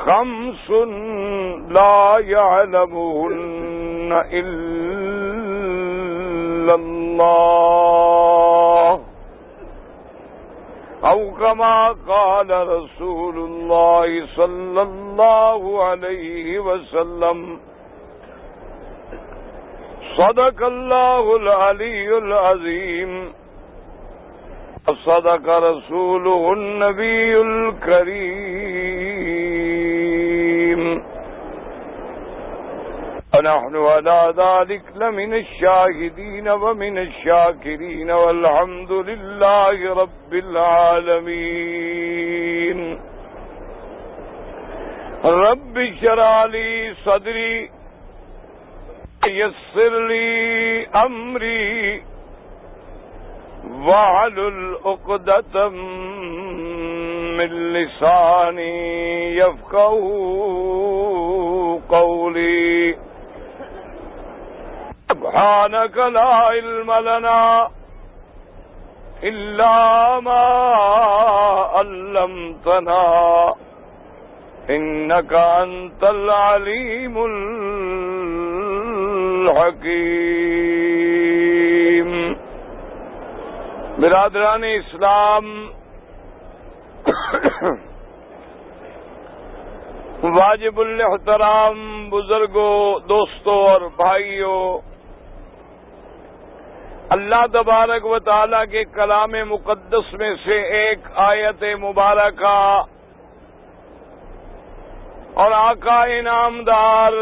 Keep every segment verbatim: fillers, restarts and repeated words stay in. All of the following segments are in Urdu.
خمس لا يعلمهن إلا الله أو كما قال رسول الله صلى الله عليه وسلم صدق الله العلي العظيم صدق رسوله النبي الكريم ونحن على ذلك لمن الشاهدين ومن الشاكرين والحمد لله رب العالمين رب اشرح لي صدري يسر لي أمري واحلل عقدة من لساني يفقهوا قولي سبحانك لا علم لنا إلا ما علمتنا إنك أنت العليم الحكيم. برادران اسلام، واجب الاحترام بزرگوں، دوستوں اور بھائیوں، اللہ تبارک و تعالی کے کلام مقدس میں سے ایک آیت مبارکہ اور آقا انعامدار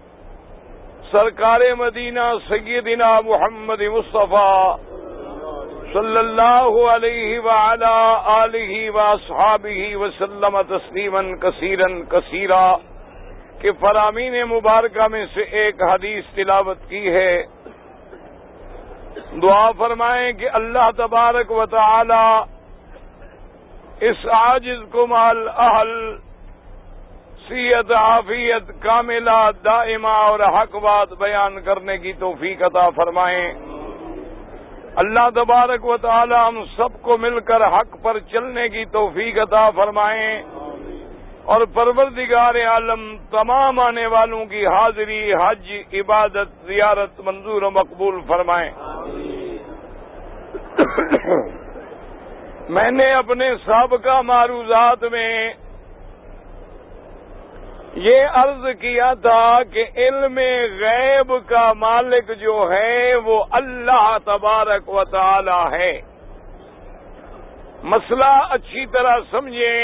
سرکار مدینہ سیدنا محمد مصطفیٰ صلی اللہ علیہ وعلا آلہ واصحابہ وسلم تسلیما کثیرا کثیرا کہ فرامین مبارکہ میں سے ایک حدیث تلاوت کی ہے. دعا فرمائیں کہ اللہ تبارک و تعالی اس عاجز کو مال اہل صحت عافیت کاملہ دائمہ اور حق بات بیان کرنے کی توفیق عطا فرمائیں. اللہ تبارک و تعالی ہم سب کو مل کر حق پر چلنے کی توفیق عطا فرمائیں اور پروردگار عالم تمام آنے والوں کی حاضری، حج، عبادت، زیارت منظور و مقبول فرمائیں. میں نے اپنے سابقہ معروضات میں یہ عرض کیا تھا کہ علم غیب کا مالک جو ہے وہ اللہ تبارک و تعالی ہے. مسئلہ اچھی طرح سمجھیں.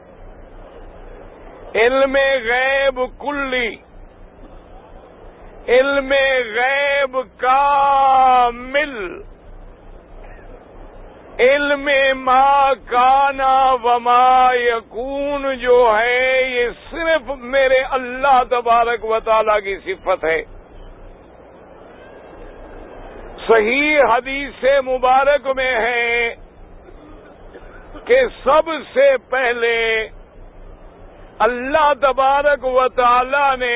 علم غیب کلی، علم غیب کامل، علم ما کانا وما یکون جو ہے یہ صرف میرے اللہ تبارک و تعالی کی صفت ہے. صحیح حدیث مبارک میں ہے کہ سب سے پہلے اللہ تبارک و تعالی نے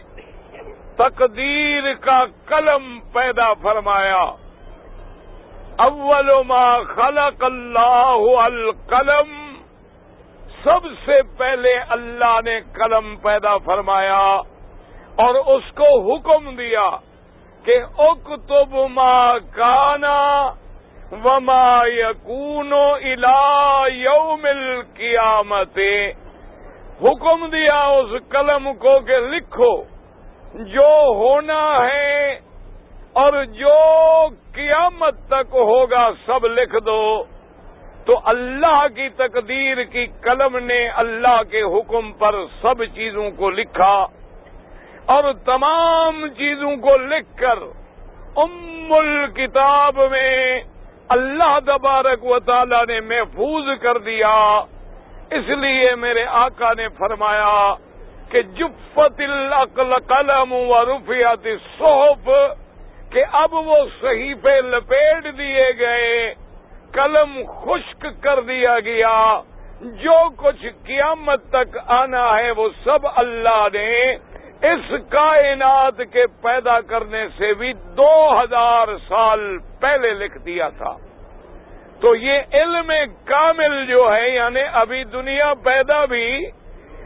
تقدیر کا قلم پیدا فرمایا. اول ما خلق اللہ القلم، سب سے پہلے اللہ نے قلم پیدا فرمایا اور اس کو حکم دیا کہ اکتب ما کانا وما یکون الی یوم القیامت. حکم دیا اس قلم کو کہ لکھو جو ہونا ہے اور جو قیامت تک ہوگا سب لکھ دو. تو اللہ کی تقدیر کی قلم نے اللہ کے حکم پر سب چیزوں کو لکھا اور تمام چیزوں کو لکھ کر ام الکتاب میں اللہ تبارک و تعالی نے محفوظ کر دیا. اس لیے میرے آقا نے فرمایا کہ جفت القلم ورفعت الصحف، کہ اب وہ صحیفے لپیٹ دیے گئے، قلم خشک کر دیا گیا. جو کچھ قیامت تک آنا ہے وہ سب اللہ نے اس کائنات کے پیدا کرنے سے بھی دو ہزار سال پہلے لکھ دیا تھا. تو یہ علم کامل جو ہے، یعنی ابھی دنیا پیدا بھی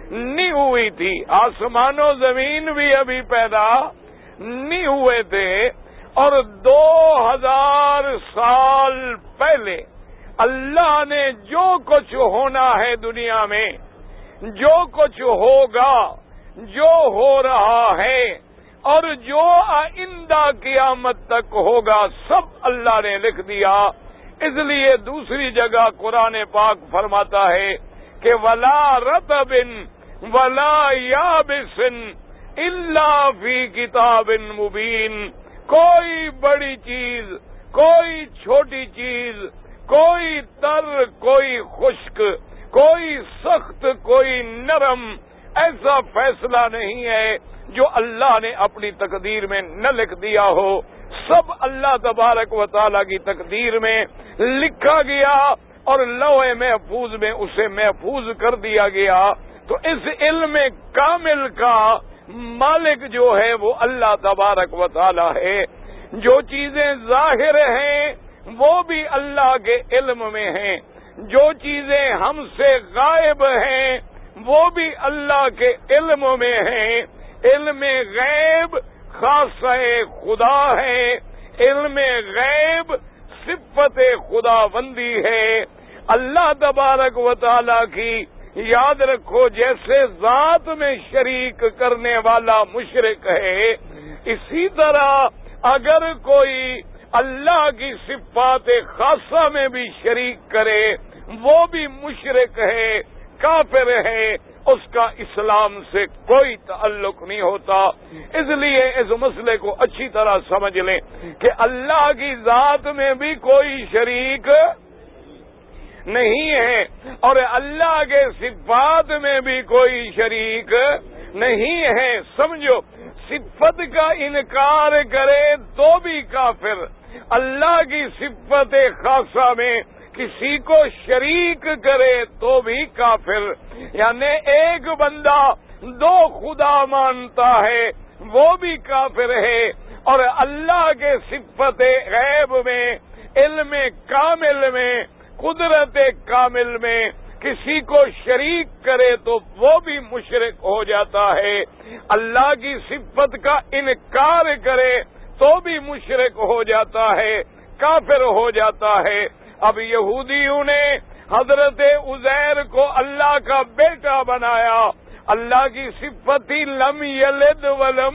نہیں ہوئی تھی، آسمان و زمین بھی ابھی پیدا نہیں ہوئے تھے، اور دو ہزار سال پہلے اللہ نے جو کچھ ہونا ہے دنیا میں، جو کچھ ہوگا، جو ہو رہا ہے، اور جو آئندہ قیامت تک ہوگا، سب اللہ نے لکھ دیا۔ اس لیے دوسری جگہ قرآن پاک فرماتا ہے کہ وَلَا رَطْبٍ وَلَا يَابِسٍ إِلَّا فِي كِتَابٍ مُبِينٍ، کوئی بڑی چیز، کوئی چھوٹی چیز، کوئی تر، کوئی خشک، کوئی سخت، کوئی نرم، ایسا فیصلہ نہیں ہے جو اللہ نے اپنی تقدیر میں نہ لکھ دیا ہو۔ سب اللہ تبارک و تعالی کی تقدیر میں لکھا گیا اور لوح محفوظ میں اسے محفوظ کر دیا گیا۔ تو اس علم کامل کا مالک جو ہے وہ اللہ تبارک و تعالی ہے۔ جو چیزیں ظاہر ہیں وہ بھی اللہ کے علم میں ہیں، جو چیزیں ہم سے غائب ہیں وہ بھی اللہ کے علم میں ہیں۔ علم غیب خاصہ خدا ہے، علم غیب صفت خدا بندی ہے۔ اللہ تبارک و تعالی کی یاد رکھو، جیسے ذات میں شریک کرنے والا مشرک ہے، اسی طرح اگر کوئی اللہ کی صفات خاصہ میں بھی شریک کرے وہ بھی مشرک ہے، کافر ہے، اس کا اسلام سے کوئی تعلق نہیں ہوتا۔ اس لیے اس مسئلے کو اچھی طرح سمجھ لیں کہ اللہ کی ذات میں بھی کوئی شریک نہیں ہے، اور اللہ کے صفات میں بھی کوئی شریک نہیں ہے۔ سمجھو، صفت کا انکار کرے تو بھی کافر، اللہ کی صفت خاصہ میں کسی کو شریک کرے تو بھی کافر۔ یعنی ایک بندہ دو خدا مانتا ہے وہ بھی کافر ہے، اور اللہ کے صفت غیب میں، علم کامل میں، قدرت کامل میں کسی کو شریک کرے تو وہ بھی مشرک ہو جاتا ہے۔ اللہ کی صفت کا انکار کرے تو بھی مشرک ہو جاتا ہے، کافر ہو جاتا ہے۔ اب یہودیوں نے حضرت عزیر کو اللہ کا بیٹا بنایا، اللہ کی صفت ہی لم یلد ولم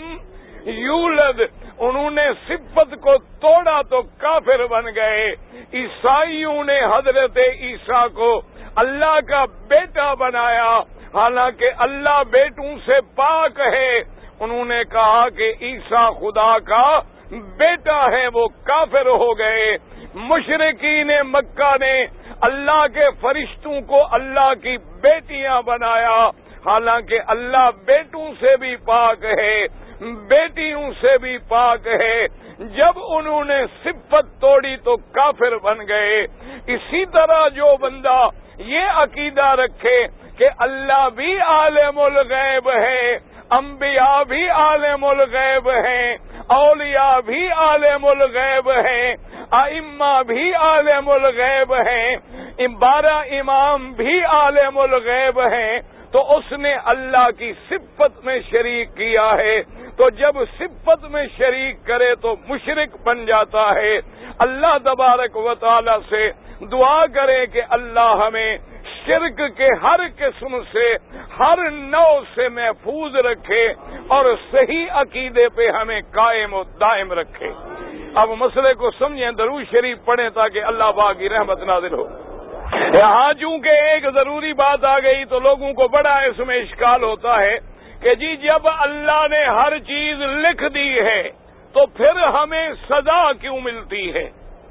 یولد، انہوں نے صفت کو توڑا تو کافر بن گئے۔ عیسائیوں نے حضرت عیسیٰ کو اللہ کا بیٹا بنایا، حالانکہ اللہ بیٹوں سے پاک ہے، انہوں نے کہا کہ عیسیٰ خدا کا بیٹا ہے، وہ کافر ہو گئے۔ مشرکین مکہ نے اللہ کے فرشتوں کو اللہ کی بیٹیاں بنایا، حالانکہ اللہ بیٹوں سے بھی پاک ہے، بیٹیوں سے بھی پاک ہے۔ جب انہوں نے صفت توڑی تو کافر بن گئے۔ اسی طرح جو بندہ یہ عقیدہ رکھے کہ اللہ بھی عالم الغیب ہے، انبیاء بھی عالم الغیب ہیں، اولیاء بھی عالم الغیب ہیں، ائمہ بھی عالم الغیب ہیں، بارہ امام بھی عالم الغیب ہیں، تو اس نے اللہ کی صفت میں شریک کیا ہے۔ تو جب صفت میں شریک کرے تو مشرک بن جاتا ہے۔ اللہ تبارک و تعالی سے دعا کرے کہ اللہ ہمیں شرک کے ہر قسم سے، ہر نوع سے محفوظ رکھے اور صحیح عقیدے پہ ہمیں قائم و دائم رکھے۔ اب مسئلے کو سمجھیں، درود شریف پڑھیں تاکہ اللہ پاک کی رحمت نازل ہو۔ یہاں چونکہ ایک ضروری بات آ گئی تو لوگوں کو بڑا اس میں اشکال ہوتا ہے کہ جی جب اللہ نے ہر چیز لکھ دی ہے تو پھر ہمیں سزا کیوں ملتی ہے؟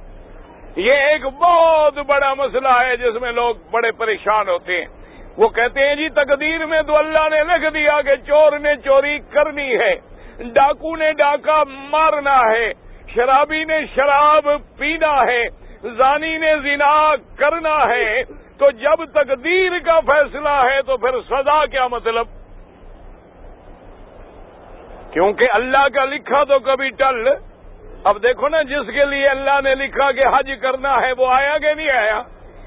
یہ ایک بہت بڑا مسئلہ ہے جس میں لوگ بڑے پریشان ہوتے ہیں۔ وہ کہتے ہیں جی تقدیر میں تو اللہ نے لکھ دیا کہ چور نے چوری کرنی ہے، ڈاکو نے ڈاکہ مارنا ہے، شرابی نے شراب پینا ہے، زانی نے زنا کرنا ہے، تو جب تقدیر کا فیصلہ ہے تو پھر سزا کیا مطلب؟ کیونکہ اللہ کا لکھا تو کبھی ٹل۔ اب دیکھو نا، جس کے لیے اللہ نے لکھا کہ حج کرنا ہے وہ آیا کہ نہیں آیا؟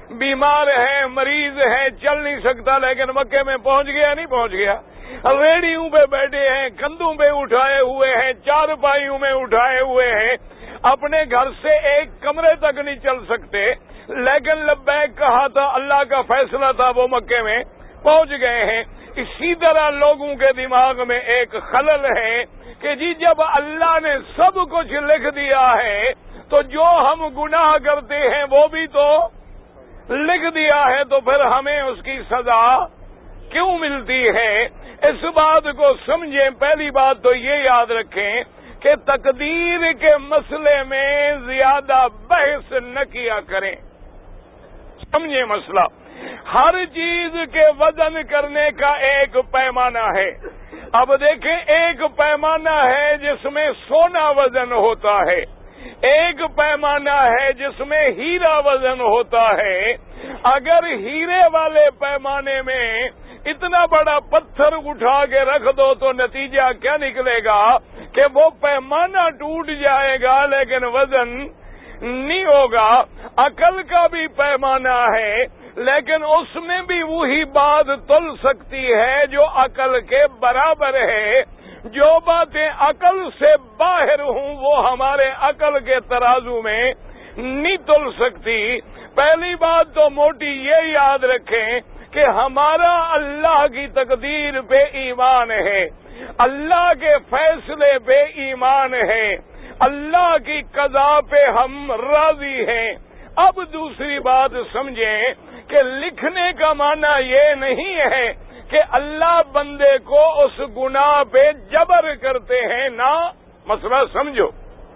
بیمار ہے، مریض ہے، چل نہیں سکتا، لیکن مکے میں پہنچ گیا نہیں پہنچ گیا؟ ریڑیوں پہ بیٹھے ہیں، کندھوں پہ اٹھائے ہوئے ہیں، چارپائیوں میں اٹھائے ہوئے ہیں، اپنے گھر سے ایک کمرے تک نہیں چل سکتے، لیکن لبیک کہا تھا، اللہ کا فیصلہ تھا، وہ مکے میں پہنچ گئے ہیں۔ اسی طرح لوگوں کے دماغ میں ایک خلل ہے کہ جی جب اللہ نے سب کچھ لکھ دیا ہے تو جو ہم گناہ کرتے ہیں وہ بھی تو لکھ دیا ہے، تو پھر ہمیں اس کی سزا کیوں ملتی ہے؟ اس بات کو سمجھیں۔ پہلی بات تو یہ یاد رکھیں کہ تقدیر کے مسئلے میں زیادہ بحث نہ کیا کریں، سمجھیں مسئلہ۔ ہر چیز کے وزن کرنے کا ایک پیمانہ ہے۔ اب دیکھیں، ایک پیمانہ ہے جس میں سونا وزن ہوتا ہے، ایک پیمانہ ہے جس میں ہیرا وزن ہوتا ہے۔ اگر ہیرے والے پیمانے میں اتنا بڑا پتھر اٹھا کے رکھ دو تو نتیجہ کیا نکلے گا کہ وہ پیمانہ ٹوٹ جائے گا لیکن وزن نہیں ہوگا۔ عقل کا بھی پیمانہ ہے، لیکن اس میں بھی وہی بات تل سکتی ہے جو عقل کے برابر ہے۔ جو باتیں عقل سے باہر ہوں وہ ہمارے عقل کے ترازو میں نہیں تل سکتی۔ پہلی بات تو موٹی یہ یاد رکھیں کہ ہمارا اللہ کی تقدیر پہ ایمان ہے، اللہ کے فیصلے پہ ایمان ہے، اللہ کی قضا پہ ہم راضی ہیں۔ اب دوسری بات سمجھیں کہ لکھنے کا معنی یہ نہیں ہے کہ اللہ بندے کو اس گناہ پہ جبر کرتے ہیں، نہ۔ مسئلہ سمجھو،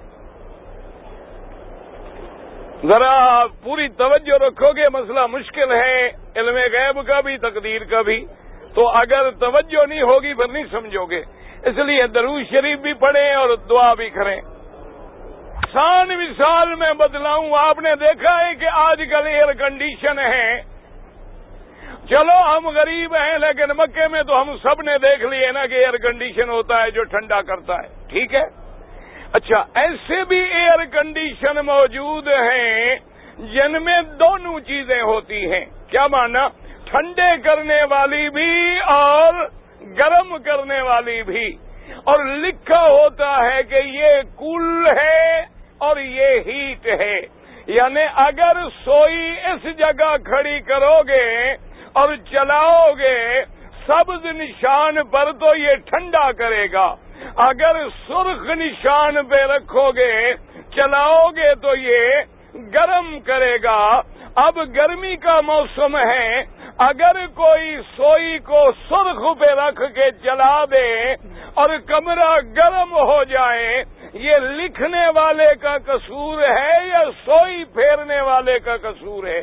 ذرا پوری توجہ رکھو گے، مسئلہ مشکل ہے، علم غیب کا بھی تقدیر کا بھی، تو اگر توجہ نہیں ہوگی پھر نہیں سمجھو گے۔ اس لیے درود شریف بھی پڑھیں اور دعا بھی کریں۔ آسان مثال میں بدلاؤں، آپ نے دیکھا ہے کہ آج کل ایئر کنڈیشن ہے، چلو ہم غریب ہیں لیکن مکے میں تو ہم سب نے دیکھ لیے نا کہ ایئر کنڈیشن ہوتا ہے جو ٹھنڈا کرتا ہے، ٹھیک ہے؟ اچھا، ایسے بھی ایئر کنڈیشن موجود ہیں جن میں دونوں چیزیں ہوتی ہیں۔ کیا معنی؟ ٹھنڈے کرنے والی بھی اور گرم کرنے والی بھی، اور لکھا ہوتا ہے کہ یہ کول ہے اور یہ ہیٹ ہے، یعنی اگر سوئی اس جگہ کھڑی کرو گے اور چلاؤ گے سبز نشان پر تو یہ ٹھنڈا کرے گا، اگر سرخ نشان پہ رکھو گے چلاؤ گے تو یہ گرم کرے گا۔ اب گرمی کا موسم ہے، اگر کوئی سوئی کو سرخ پہ رکھ کے چلا دے اور کمرہ گرم ہو جائے، یہ لکھنے والے کا قصور ہے یا سوئی پھیرنے والے کا قصور ہے؟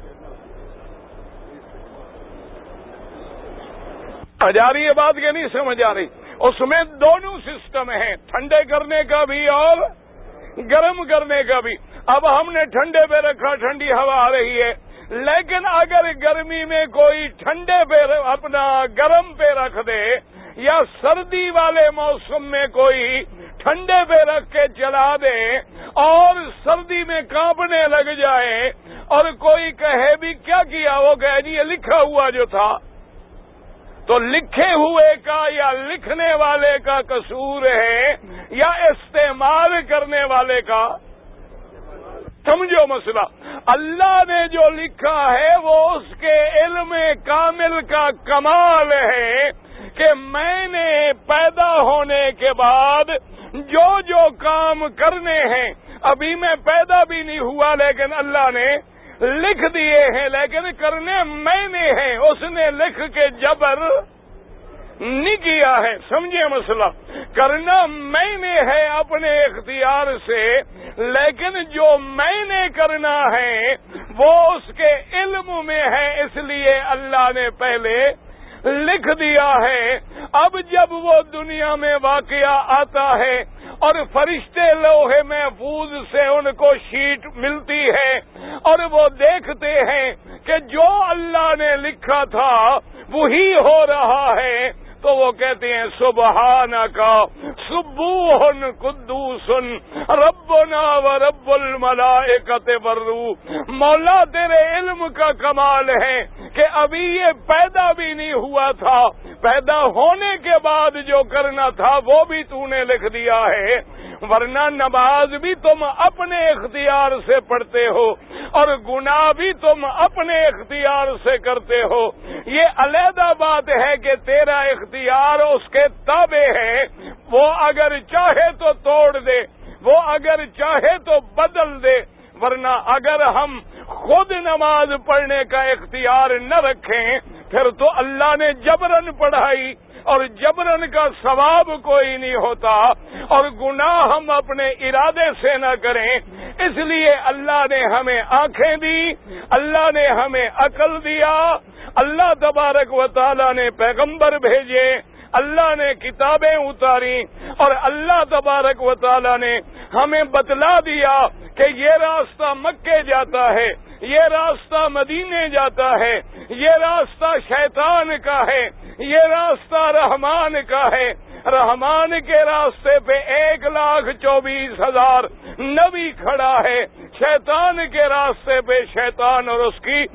آ جا رہی ہے بات کہ نہیں سمجھ آ رہی؟ اس میں دونوں سسٹم ہیں، ٹھنڈے کرنے کا بھی اور گرم کرنے کا بھی۔ اب ہم نے ٹھنڈے پہ رکھا، ٹھنڈی ہوا آ رہی ہے، لیکن اگر گرمی میں کوئی ٹھنڈے پہ اپنا گرم پہ رکھ دے یا سردی والے موسم میں کوئی ٹھنڈے پہ رکھ کے چلا دے اور سردی میں کانپنے لگ جائے اور کوئی کہے بھی کیا کیا، وہ کہے جی یہ لکھا ہوا جو تھا، تو لکھے ہوئے کا یا لکھنے والے کا قصور ہے یا استعمال کرنے والے کا؟ سمجھو مسئلہ۔ اللہ نے جو لکھا ہے وہ اس کے علم کامل کا کمال ہے کہ میں نے پیدا ہونے کے بعد جو جو کام کرنے ہیں، ابھی میں پیدا بھی نہیں ہوا لیکن اللہ نے لکھ دیے ہیں، لیکن کرنے میں نے ہیں، اس نے لکھ کے جبر نہیں کیا ہے۔ سمجھے مسئلہ؟ کرنا میں نے ہے اپنے اختیار سے، لیکن جو میں نے کرنا ہے وہ اس کے علم میں ہے، اس لیے اللہ نے پہلے لکھ دیا ہے۔ اب جب وہ دنیا میں واقعہ آتا ہے اور فرشتے لوہے محفوظ سے ان کو شیٹ ملتی ہے اور وہ دیکھتے ہیں کہ جو اللہ نے لکھا تھا وہی ہو رہا ہے، تو وہ کہتے ہیں سبحانکا سبوح قدوس ربنا و رب الملائکۃ والروح۔ مولا تیرے علم کا کمال ہے کہ ابھی یہ پیدا بھی نہیں ہوا تھا، پیدا ہونے کے بعد جو کرنا تھا وہ بھی تو نے لکھ دیا ہے، ورنہ نماز بھی تم اپنے اختیار سے پڑھتے ہو اور گناہ بھی تم اپنے اختیار سے کرتے ہو۔ یہ علیحدہ بات ہے کہ تیرا اختیار اس کے تابع ہے، وہ اگر چاہے تو توڑ دے، وہ اگر چاہے تو بدل دے، ورنہ اگر ہم خود نماز پڑھنے کا اختیار نہ رکھیں پھر تو اللہ نے جبرن پڑھائی اور جبرن کا ثواب کوئی نہیں ہوتا، اور گناہ ہم اپنے ارادے سے نہ کریں۔ اس لیے اللہ نے ہمیں آنکھیں دی، اللہ نے ہمیں عقل دیا، اللہ تبارک و تعالی نے پیغمبر بھیجے، اللہ نے کتابیں اتاری، اور اللہ تبارک و تعالی نے ہمیں بتلا دیا کہ یہ راستہ مکے جاتا ہے، یہ راستہ مدینے جاتا ہے، یہ راستہ شیطان کا ہے، یہ راستہ رحمان کا ہے۔ رحمان کے راستے پہ ایک لاکھ چوبیس ہزار نبی کھڑا ہے، شیطان کے راستے پہ شیطان اور اس کی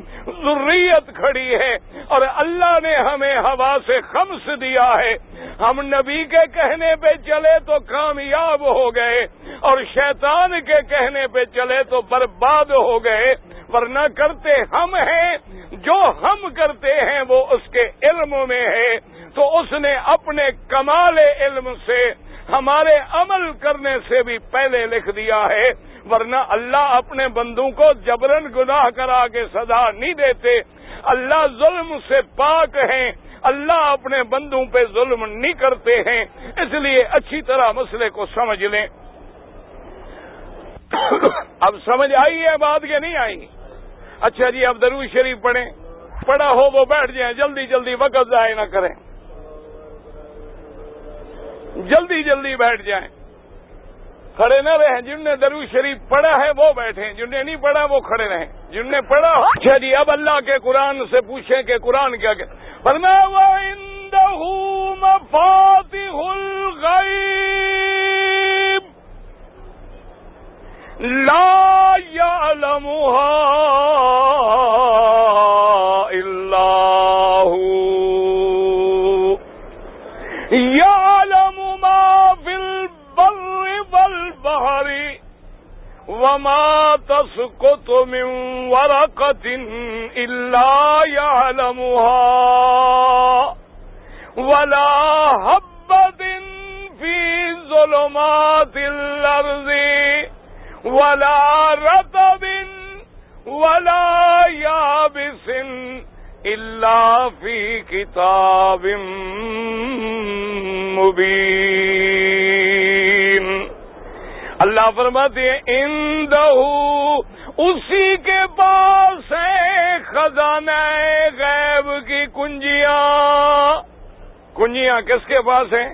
ذریت کھڑی ہے، اور اللہ نے ہمیں ہوا سے خمس دیا ہے۔ ہم نبی کے کہنے پہ چلے تو کامیاب ہو گئے، اور شیطان کے کہنے پہ چلے تو برباد ہو گئے، ورنہ کرتے ہم ہیں، جو ہم کرتے ہیں وہ اس کے علم میں ہے، تو اس نے اپنے کمال علم سے ہمارے عمل کرنے سے بھی پہلے لکھ دیا ہے، ورنہ اللہ اپنے بندوں کو جبرن گناہ کرا کے سزا نہیں دیتے۔ اللہ ظلم سے پاک ہیں، اللہ اپنے بندوں پہ ظلم نہیں کرتے ہیں، اس لیے اچھی طرح مسئلے کو سمجھ لیں۔ اب سمجھ آئی ہے بات کہ نہیں آئی؟ اچھا جی، اب درود شریف پڑھیں، پڑھا ہو وہ بیٹھ جائیں، جلدی جلدی وقت ضائع نہ کریں، جلدی جلدی بیٹھ جائیں، کھڑے نہ رہیں۔ جن نے درود شریف پڑھا ہے وہ بیٹھیں، جن نے نہیں پڑھا وہ کھڑے رہیں، جن نے پڑھا۔ اچھا جی، اب اللہ کے قرآن سے پوچھیں کہ قرآن کیا کہ فرمایا وَعِندَهُ مَفَاتِحُ الْغَيْبِ لا يعلمها إلا هو يعلم ما في البر والبحر وما تسقط من ورقة إلا يعلمها ولا حبة في ظلمات الأرض ولا رطب ولا يابس إلا في كتاب مبين۔ اللہ فرماتے ہیں اندہ، اسی کے پاس ہے خزانہ غیب کی کنجیاں۔ کنجیاں کس کے پاس ہیں؟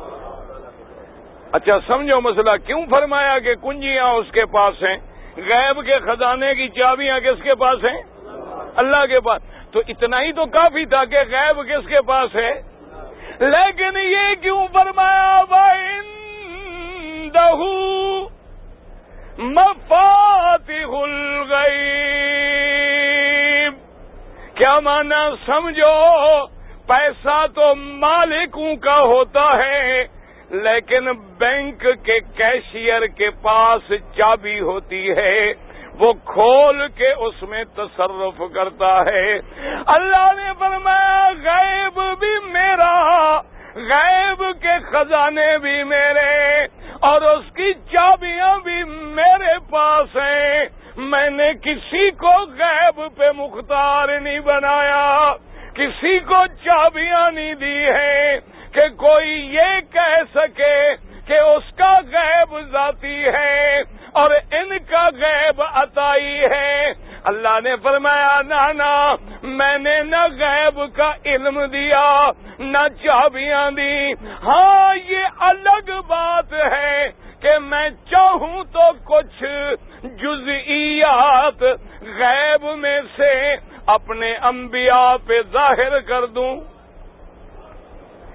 اچھا سمجھو مسئلہ، کیوں فرمایا کہ کنجیاں اس کے پاس ہیں؟ غیب کے خزانے کی چابیاں کس کے پاس ہیں؟ اللہ کے پاس۔ تو اتنا ہی تو کافی تھا کہ غیب کس کے پاس ہے، لیکن یہ کیوں فرمایا وَعِندَهُ مَفَاتِحُ الْغَيْبِ؟ کیا معنی سمجھو؟ پیسہ تو مالکوں کا ہوتا ہے، لیکن بینک کے کیشیئر کے پاس چابی ہوتی ہے، وہ کھول کے اس میں تصرف کرتا ہے۔ اللہ نے فرمایا غیب بھی میرا، غیب کے خزانے بھی میرے، اور اس کی چابیاں بھی میرے پاس ہیں۔ میں نے کسی کو غیب پہ مختار نہیں بنایا، کسی کو چابیاں نہیں دی ہیں کہ کوئی یہ کہہ سکے کہ اس کا غیب ذاتی ہے اور ان کا غیب عطائی ہے۔ اللہ نے فرمایا نہ نہ، میں نے نہ غیب کا علم دیا نہ چابیاں دی۔ ہاں یہ الگ بات ہے کہ میں چاہوں تو کچھ جزئیات غیب میں سے اپنے انبیاء پہ ظاہر کر دوں،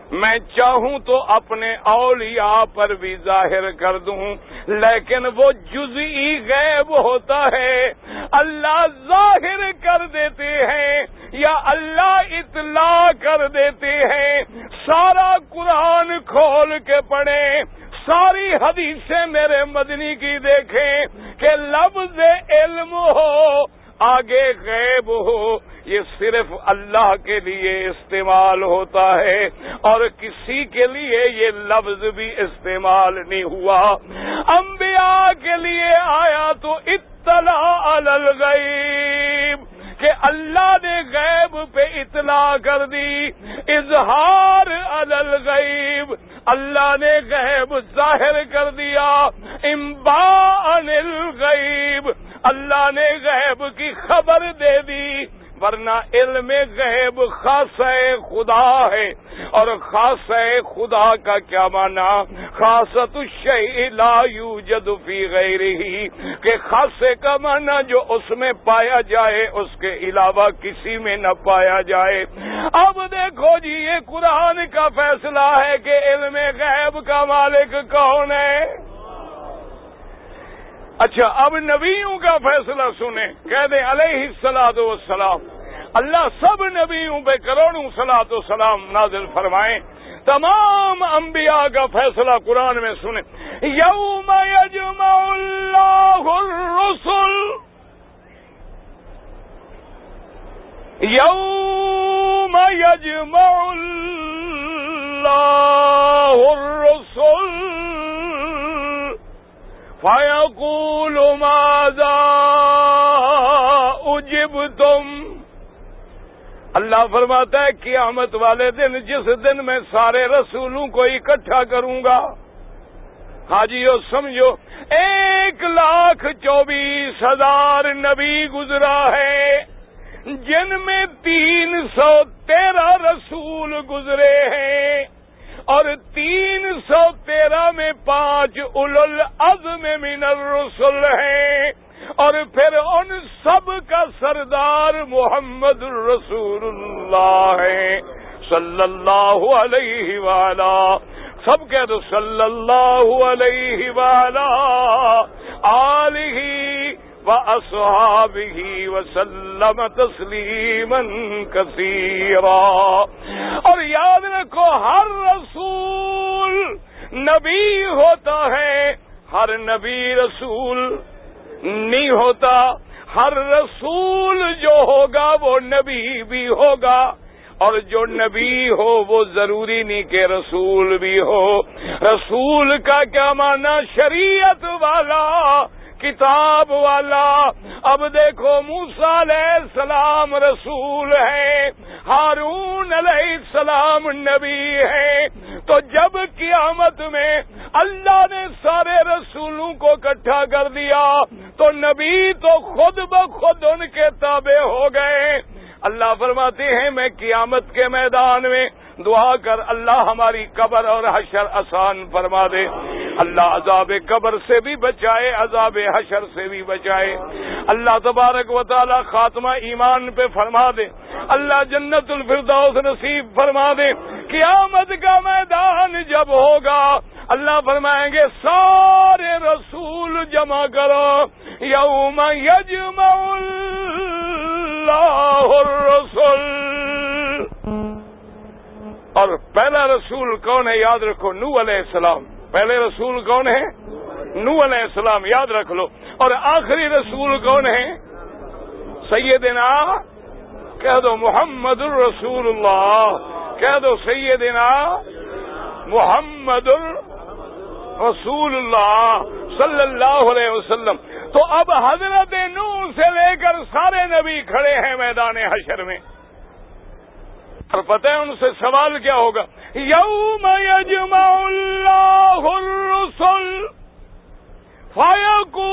میں چاہوں تو اپنے اولیاء پر بھی ظاہر کر دوں، لیکن وہ جزئی غیب ہوتا ہے، اللہ ظاہر کر دیتے ہیں یا اللہ اطلاع کر دیتے ہیں۔ سارا قرآن کھول کے پڑھیں، ساری حدیثیں میرے مدنی کی دیکھیں کہ لفظ علم ہو آگے غیب ہو، یہ صرف اللہ کے لیے استعمال ہوتا ہے اور کسی کے لیے یہ لفظ بھی استعمال نہیں ہوا۔ انبیاء کے لیے آیا تو اطلاع علی الغیب کہ اللہ نے غیب پہ اطلاع کر دی، اظہار علی الغیب اللہ نے غیب ظاہر کر دیا، انباء عن الغیب اللہ نے غیب کی خبر دے دی، ورنہ علم غیب خاصہ خدا ہے۔ اور خاصہ خدا کا کیا معنی؟ خاصۃ الشیء لا یوجد فی غیرہ، کہ خاصے کا معنی جو اس میں پایا جائے اس کے علاوہ کسی میں نہ پایا جائے۔ اب دیکھو جی، یہ قرآن کا فیصلہ ہے کہ علم غیب کا مالک کون ہے۔ اچھا، اب نبیوں کا فیصلہ سنیں، کہہ دیں علیہ الصلاۃ والسلام، اللہ سب نبیوں پہ کروڑوں صلاۃ و سلام نازل فرمائیں۔ تمام انبیاء کا فیصلہ قرآن میں سنیں۔ یوم یجمع اللہ الرسل، یوم یجمع اللہ الرسل فَيَقُولُ مَاذَا أُجِبْتُمْ، اللہ فرماتا ہے قیامت والے دن، جس دن میں سارے رسولوں کو اکٹھا کروں گا، حاجیو سمجھو ایک لاکھ چوبیس ہزار نبی گزرا ہے، جن میں تین سو تیرہ رسول گزرے ہیں، اور تین سو تیرہ میں پانچ اولو العزم من الرسل ہیں، اور پھر ان سب کا سردار محمد الرسول اللہ ہے صلی اللہ علیہ وآلہ، سب کہہ دو صلی اللہ علیہ وآلہ آلہ وَأَصْحَابِهِ وَسَلَّمَ تَسْلِيمًا كَثِيرًا۔ اور یاد رکھو، ہر رسول نبی ہوتا ہے، ہر نبی رسول نہیں ہوتا، ہر رسول جو ہوگا وہ نبی بھی ہوگا، اور جو نبی ہو وہ ضروری نہیں کہ رسول بھی ہو۔ رسول کا کیا معنی؟ شریعت والا، کتاب والا۔ اب دیکھو، موسیٰ علیہ السلام رسول ہے، ہارون علیہ السلام نبی ہے، تو جب قیامت میں اللہ نے سارے رسولوں کو اکٹھا کر دیا تو نبی تو خود بخود ان کے تابع ہو گئے۔ اللہ فرماتے ہیں میں قیامت کے میدان میں دعا کر اللہ ہماری قبر اور حشر آسان فرما دے، اللہ عذاب قبر سے بھی بچائے، عذاب حشر سے بھی بچائے، اللہ تبارک و تعالی خاتمہ ایمان پہ فرما دے، اللہ جنت الفردوس نصیب فرما دے۔ قیامت کا میدان جب ہوگا اللہ فرمائیں گے سارے رسول جمع کرو، یوم یجمع اللہ الرسل۔ اور پہلا رسول کون ہے؟ یاد رکھو، نوح علیہ السلام۔ پہلے رسول کون ہے؟ نوح علیہ السلام، یاد رکھ لو۔ اور آخری رسول کون ہے؟ سیدنا، کہہ دو محمد الرسول اللہ، کہہ دو سیدنا محمد الرسول اللہ صلی اللہ علیہ وسلم۔ تو اب حضرت نوح سے لے کر سارے نبی کھڑے ہیں میدان حشر میں، اور پتہ ہے ان سے سوال کیا ہوگا؟ یوم یجمع اللہ الرسل فیقول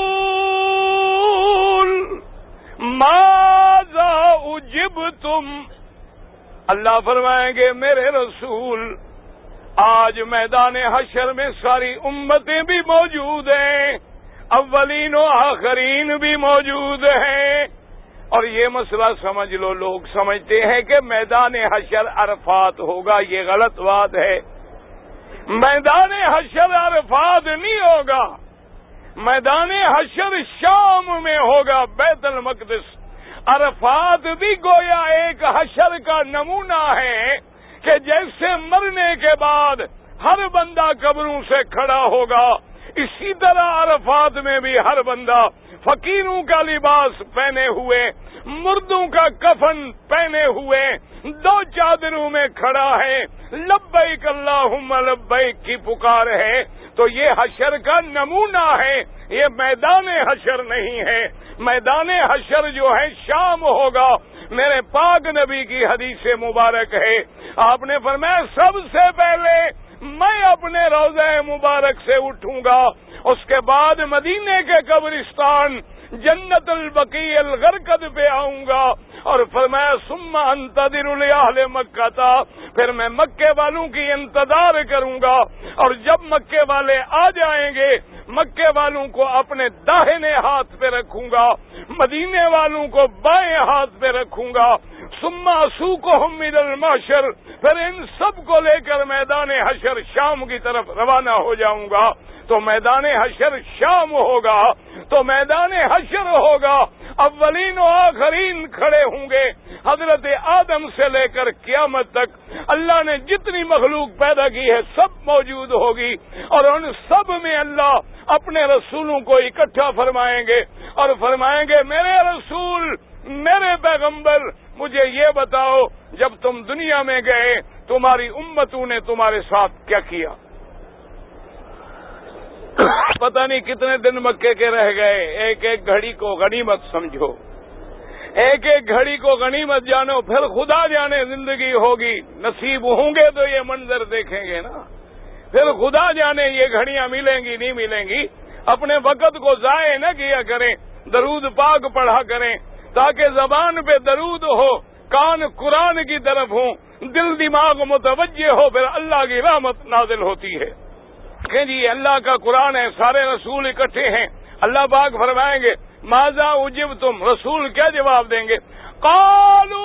ماذا اجبتم۔ اللہ فرمائیں گے میرے رسول، آج میدان حشر میں ساری امتیں بھی موجود ہیں، اولین و آخرین بھی موجود ہیں، اور یہ مسئلہ سمجھ لو، لوگ سمجھتے ہیں کہ میدان حشر عرفات ہوگا، یہ غلط بات ہے۔ میدان حشر عرفات نہیں ہوگا، میدان حشر شام میں ہوگا، بیت المقدس۔ عرفات بھی گویا ایک حشر کا نمونہ ہے کہ جیسے مرنے کے بعد ہر بندہ قبروں سے کھڑا ہوگا، اسی طرح عرفات میں بھی ہر بندہ فقیروں کا لباس پہنے ہوئے، مردوں کا کفن پہنے ہوئے، دو چادروں میں کھڑا ہے، لبیک اللہم لبیک کی پکار ہے۔ تو یہ حشر کا نمونہ ہے، یہ میدان حشر نہیں ہے۔ میدان حشر جو ہے شام ہوگا۔ میرے پاک نبی کی حدیث مبارک ہے، آپ نے فرمایا سب سے پہلے میں اپنے روضہ مبارک سے اٹھوں گا، اس کے بعد مدینے کے قبرستان جنت البقیع الغرقد پہ آؤں گا، اور فرمایا ثم انتظر لأہل مکہ تھا، پھر میں مکے والوں کی انتظار کروں گا، اور جب مکے والے آ جائیں گے مکے والوں کو اپنے داہنے ہاتھ پہ رکھوں گا، مدینے والوں کو بائیں ہاتھ پہ رکھوں گا، ثم اسوقہم الی المحشر، پھر ان سب کو لے کر میدان حشر شام کی طرف روانہ ہو جاؤں گا۔ تو میدان حشر شام ہوگا، تو میدان حشر ہوگا، اولین و آخرین کھڑے ہوں گے، حضرت آدم سے لے کر قیامت تک اللہ نے جتنی مخلوق پیدا کی ہے سب موجود ہوگی، اور ان سب میں اللہ اپنے رسولوں کو اکٹھا فرمائیں گے اور فرمائیں گے میرے رسول، میرے پیغمبر، مجھے یہ بتاؤ جب تم دنیا میں گئے تمہاری امتوں نے تمہارے ساتھ کیا کیا؟ پتہ نہیں کتنے دن مکے کے رہ گئے، ایک ایک گھڑی کو غنیمت سمجھو، ایک ایک گھڑی کو غنیمت جانو، پھر خدا جانے زندگی ہوگی، نصیب ہوں گے تو یہ منظر دیکھیں گے نا، پھر خدا جانے یہ گھڑیاں ملیں گی نہیں ملیں گی۔ اپنے وقت کو ضائع نہ کیا کریں، درود پاک پڑھا کریں تاکہ زبان پہ درود ہو، کان قرآن کی طرف ہوں، دل دماغ متوجہ ہو، پھر اللہ کی رحمت نازل ہوتی ہے۔ کہ جی اللہ کا قرآن ہے، سارے رسول اکٹھے ہیں، اللہ پاک فرمائیں گے ماذا اجبتم، رسول کیا جواب دیں گے؟ قالوا،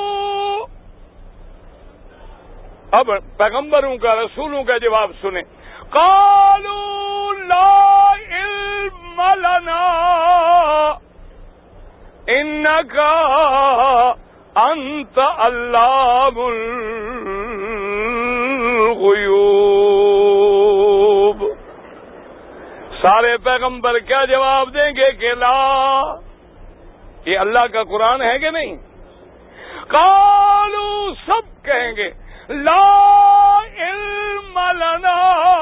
اب پیغمبروں کا رسولوں کا جواب سنیں، قالوا لا علم لنا انک انت علام الغیوب۔ سارے پیغمبر کیا جواب دیں گے کہ لا، یہ اللہ کا قرآن ہے کہ نہیں؟ قالوا، سب کہیں گے لا علم لنا،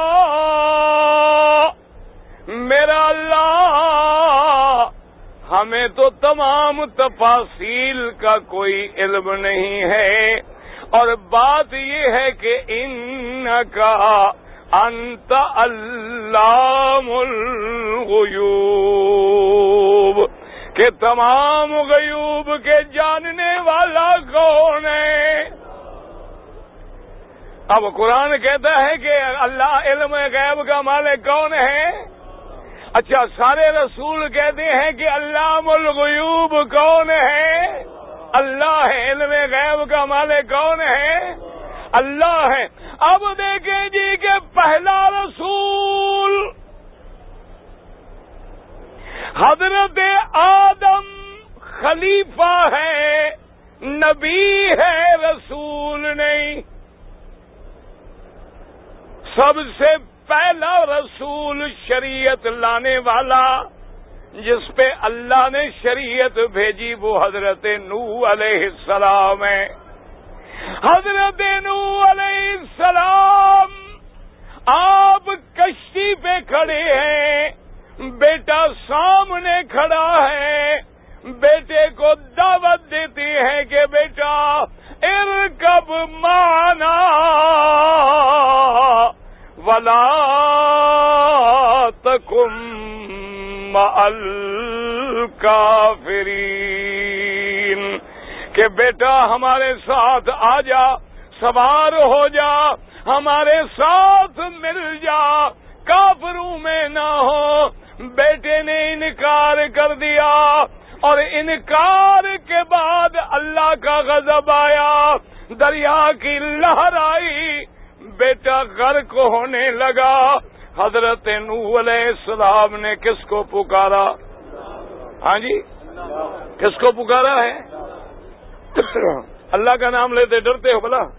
میرا اللہ ہمیں تو تمام تفاصیل کا کوئی علم نہیں ہے، اور بات یہ ہے کہ انکا انت علام الغیوب، کہ تمام غیوب کے جاننے والا کون ہے؟ اب قرآن کہتا ہے کہ اللہ علم غیب کا مالک کون ہے؟ اچھا، سارے رسول کہتے ہیں کہ علام الغیوب کون ہے؟ اللہ ہے۔ علم غیب کا مالک کون ہے؟ اللہ ہے۔ اب دیکھیں جی کہ پہلا رسول حضرت آدم خلیفہ ہے، نبی ہے، رسول نہیں۔ سب سے پہلا رسول شریعت لانے والا جس پہ اللہ نے شریعت بھیجی وہ حضرت نوح علیہ السلام ہے۔ حضرت نوح علیہ السلام آپ کشتی پہ کھڑے ہیں، بیٹا سامنے کھڑا ہے، بیٹے کو دعوت دیتے ہیں کہ بیٹا ارکب معنا ولا تکن مع الکافرین، کہ بیٹا ہمارے ساتھ آ جا، سوار ہو جا، ہمارے ساتھ مل جا، کافروں میں نہ ہو۔ بیٹے نے انکار کر دیا، اور انکار کے بعد اللہ کا غضب آیا، دریا کی لہر آئی، بیٹا غرق ہونے لگا۔ حضرت نوح علیہ السلام نے کس کو پکارا؟ ہاں جی، کس کو پکارا ہے؟ اللہ کا نام لیتے ڈرتے ہو بلا؟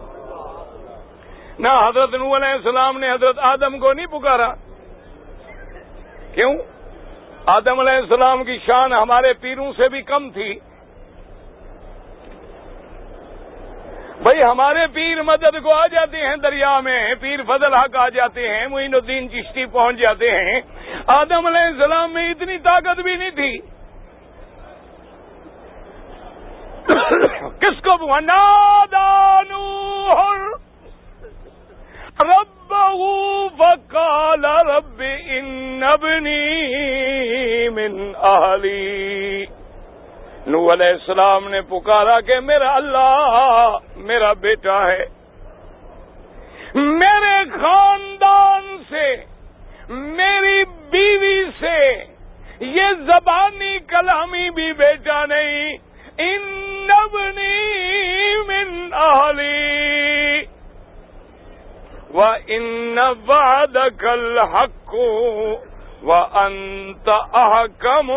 نہ حضرت نوح علیہ السلام نے حضرت آدم کو نہیں پکارا؟ کیوں؟ آدم علیہ السلام کی شان ہمارے پیروں سے بھی کم تھی۔ بھائی ہمارے پیر مدد کو آ جاتے ہیں دریا میں، پیر فضل حق آ جاتے ہیں، معین الدین چشتی پہنچ جاتے ہیں، آدم علیہ السلام میں اتنی طاقت بھی نہیں تھی۔ کس کو نادى نوح ربه فقال رب ان ابني من اهلي، نوح علیہ السلام نے پکارا کہ میرا اللہ میرا بیٹا ہے، میرے خاندان سے، میری بیوی سے، یہ زبانی کلامی بھی بیٹا نہیں، ان ابنی من اہلی وان وعدک الحق وانت احکم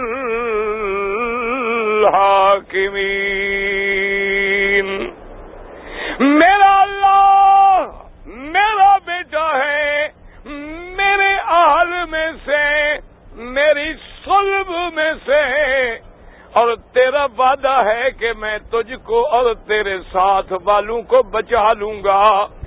الحاکمین۔ میرا اللہ میرا بیٹا ہے، میرے اہل میں سے، میری صلب میں سے، اور تیرا وعدہ ہے کہ میں تجھ کو اور تیرے ساتھ والوں کو بچا لوں گا۔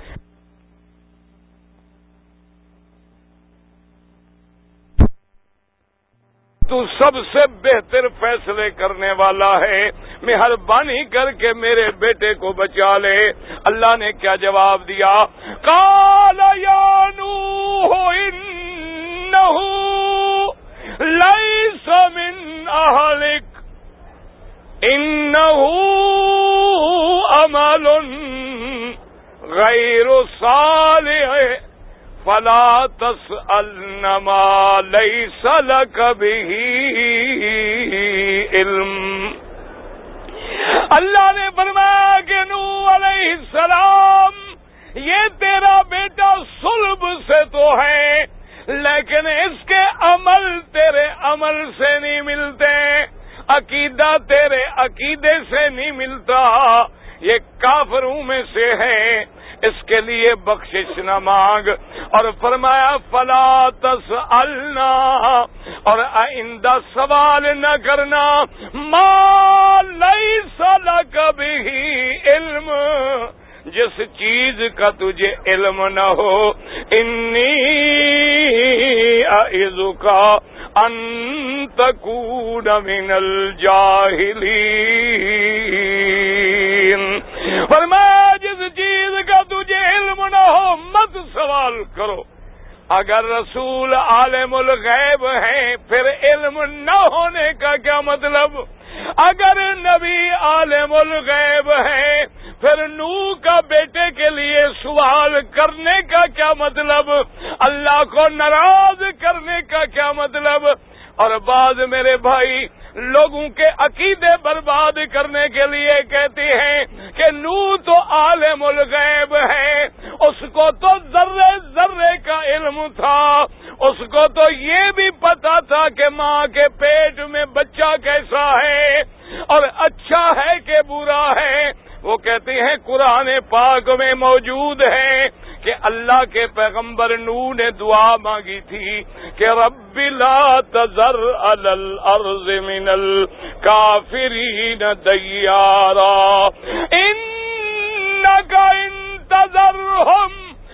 تو سب سے بہتر فیصلے کرنے والا ہے، مہربانی کر کے میرے بیٹے کو بچا لے۔ اللہ نے کیا جواب دیا؟ قال یا نوح انہ لیس من اہلک انہ عمل غیر صالح فلا تسألن ما لیس لک بہ علم۔ اللہ نے فرمایا کہ نوح علیہ السلام یہ تیرا بیٹا صلب سے تو ہے، لیکن اس کے عمل تیرے عمل سے نہیں ملتے، عقیدہ تیرے عقیدے سے نہیں ملتا، یہ کافروں میں سے ہے، اس کے لیے بخشش نہ مانگ۔ اور فرمایا فلا تسألنا، اور آئندہ سوال نہ کرنا، ما لیس لک بہ علم، جس چیز کا تجھے علم نہ ہو۔ انی اعظک ان تکون من الجاہلین، فرمایا جس چیز کا تجھے علم نہ ہو مت سوال کرو۔ اگر رسول عالم الغیب ہیں پھر علم نہ ہونے کا کیا مطلب؟ اگر نبی عالم الغیب ہیں پھر نوح کا بیٹے کے لیے سوال کرنے کا کیا مطلب؟ اللہ کو ناراض کرنے کا کیا مطلب؟ اور بعض میرے بھائی لوگوں کے عقیدے برباد کرنے کے لیے کہتے ہیں کہ نوح تو عالم الغیب ہے، اس کو تو ذرے ذرے کا علم تھا، اس کو تو یہ بھی پتا تھا کہ ماں کے پیٹ میں بچہ کیسا ہے اور اچھا ہے کہ برا ہے۔ وہ کہتے ہیں قرآن پاک میں موجود ہے کہ اللہ کے پیغمبر نوح نے دعا مانگی تھی کہ رب لا تذر علی الارض من الکافرین دیارا انک ان تذرہم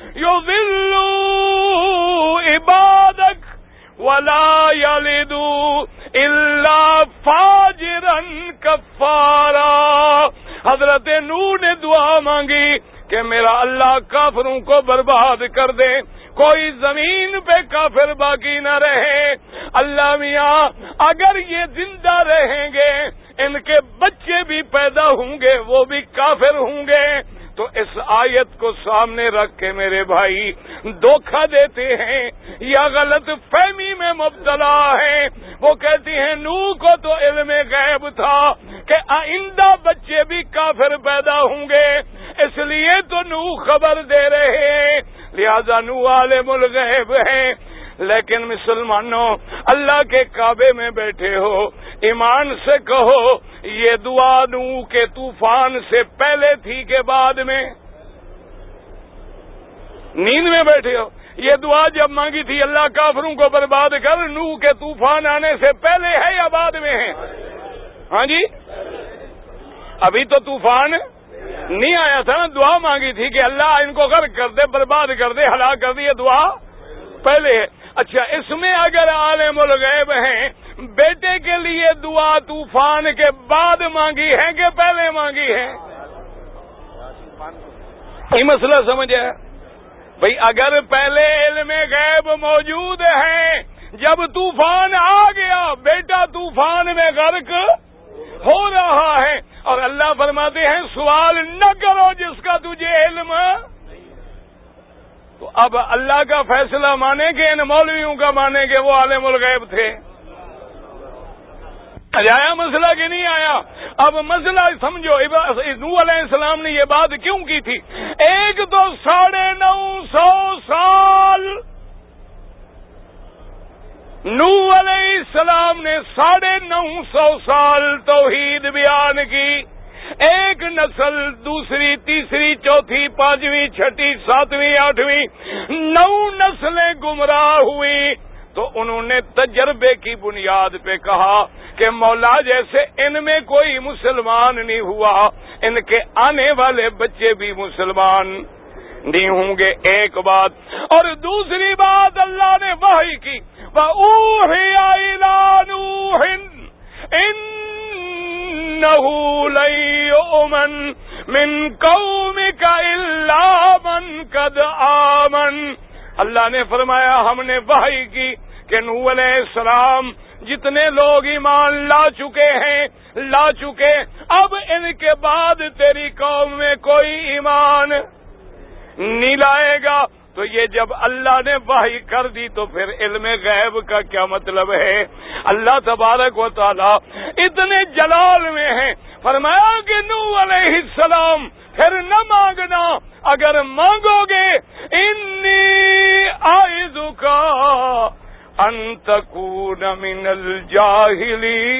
یضلوا عبادک ولا یلدوا الا فاجرا کفارا۔ حضرت نوح نے دعا مانگی کہ میرا اللہ کافروں کو برباد کر دے، کوئی زمین پہ کافر باقی نہ رہے۔ اللہ میاں اگر یہ زندہ رہیں گے، ان کے بچے بھی پیدا ہوں گے، وہ بھی کافر ہوں گے، تو اس آیت کو سامنے رکھ کے میرے بھائی دھوکہ دیتے ہیں یا غلط فہمی میں مبتلا ہیں. وہ کہتی ہیں نوح کو تو علم غیب تھا کہ آئندہ بچے بھی کافر پیدا ہوں گے، اس لیے تو نوح خبر دے رہے ہیں، لہذا نوح عالم الغیب ہیں. لیکن مسلمانوں، اللہ کے کعبے میں بیٹھے ہو، ایمان سے کہو یہ دعا نوح کے طوفان سے پہلے تھی کہ بعد میں؟ نیند میں بیٹھے ہو، یہ دعا جب مانگی تھی اللہ کافروں کو برباد کر، نوح کے طوفان آنے سے پہلے ہے یا بعد میں ہے؟ ہاں جی، ابھی تو طوفان نہیں آیا تھا نا، دعا مانگی تھی کہ اللہ ان کو غرق کر دے، برباد کر دے، ہلاک کر دے، یہ دعا پہلے ہے. اچھا، اس میں اگر عالم الغیب ہیں، بیٹے کے لیے دعا طوفان کے بعد مانگی ہے کہ پہلے مانگی ہے؟ یہ مسئلہ سمجھا بھئی؟ اگر پہلے علم غیب موجود ہے، جب طوفان آ گیا بیٹا طوفان میں غرق ہو رہا ہے، اور اللہ فرماتے ہیں سوال نہ کرو جس کا تجھے علم، تو اب اللہ کا فیصلہ مانے کہ ان مولویوں کا مانے کہ وہ عالم الغیب تھے؟ آیا مسئلہ کہ نہیں آیا؟ اب مسئلہ سمجھو، نوح علیہ السلام نے یہ بات کیوں کی تھی؟ ایک تو ساڑھے نو سو سال نوح علیہ السلام نے ساڑھے نو سو سال توحید بیان کی، ایک نسل دوسری تیسری چوتھی پانچویں چھٹی ساتویں آٹھویں نو نسلیں گمراہ ہوئی، تو انہوں نے تجربے کی بنیاد پہ کہا کہ مولا جیسے ان میں کوئی مسلمان نہیں ہوا، ان کے آنے والے بچے بھی مسلمان نہیں ہوں گے، ایک بات. اور دوسری بات اللہ نے وحی کی، وَأُوحِيَ إِلَىٰ نُوحٍ إِنَّهُ لَن يُؤْمَنَ مِن قَوْمِكَ إِلَّا مَن قَدْ آمَنَ. اللہ نے فرمایا ہم نے وحی کی کہ نوح علیہ السلام جتنے لوگ ایمان لا چکے ہیں لا چکے، اب ان کے بعد تیری قوم میں کوئی ایمان نہیں لائے گا. تو یہ جب اللہ نے وحی کر دی تو پھر علم غیب کا کیا مطلب ہے؟ اللہ تبارک و تعالی اتنے جلال میں ہیں، فرمایا کہ نوح علیہ السلام پھر نہ مانگنا، اگر مانگو گے انی اعوذک ان تکون من الجاہلین،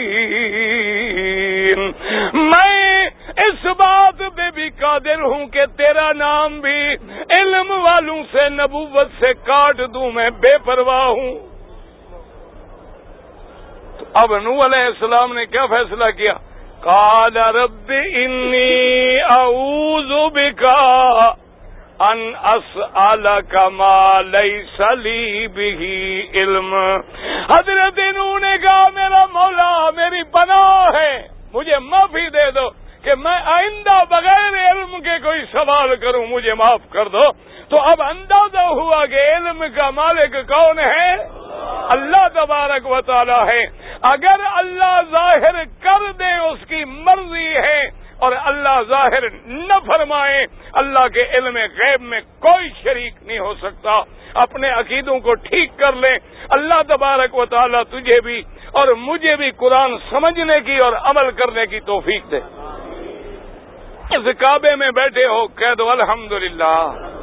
میں اس بات پہ بھی قادر ہوں کہ تیرا نام بھی علم والوں سے نبوت سے کاٹ دوں، میں بے پرواہ ہوں. تو اب نوح علیہ السلام نے کیا فیصلہ کیا؟ قال رب انی اعوذ بک ان اسألک ما لیس لی بہ علم. حضرت نوح نے کہا میرا مولا میری پناہ ہے، مجھے معافی دے دو کہ میں آئندہ بغیر علم کے کوئی سوال کروں، مجھے معاف کر دو. تو اب اندازہ ہوا کہ علم کا مالک کون ہے؟ اللہ تبارک و تعالی ہے. اگر اللہ ظاہر کر دے اس کی مرضی ہے، اور اللہ ظاہر نہ فرمائے، اللہ کے علم غیب میں کوئی شریک نہیں ہو سکتا. اپنے عقیدوں کو ٹھیک کر لیں، اللہ تبارک و تعالی تجھے بھی اور مجھے بھی قرآن سمجھنے کی اور عمل کرنے کی توفیق دے. اس کعبے میں بیٹھے ہو کہہ دو الحمدللہ.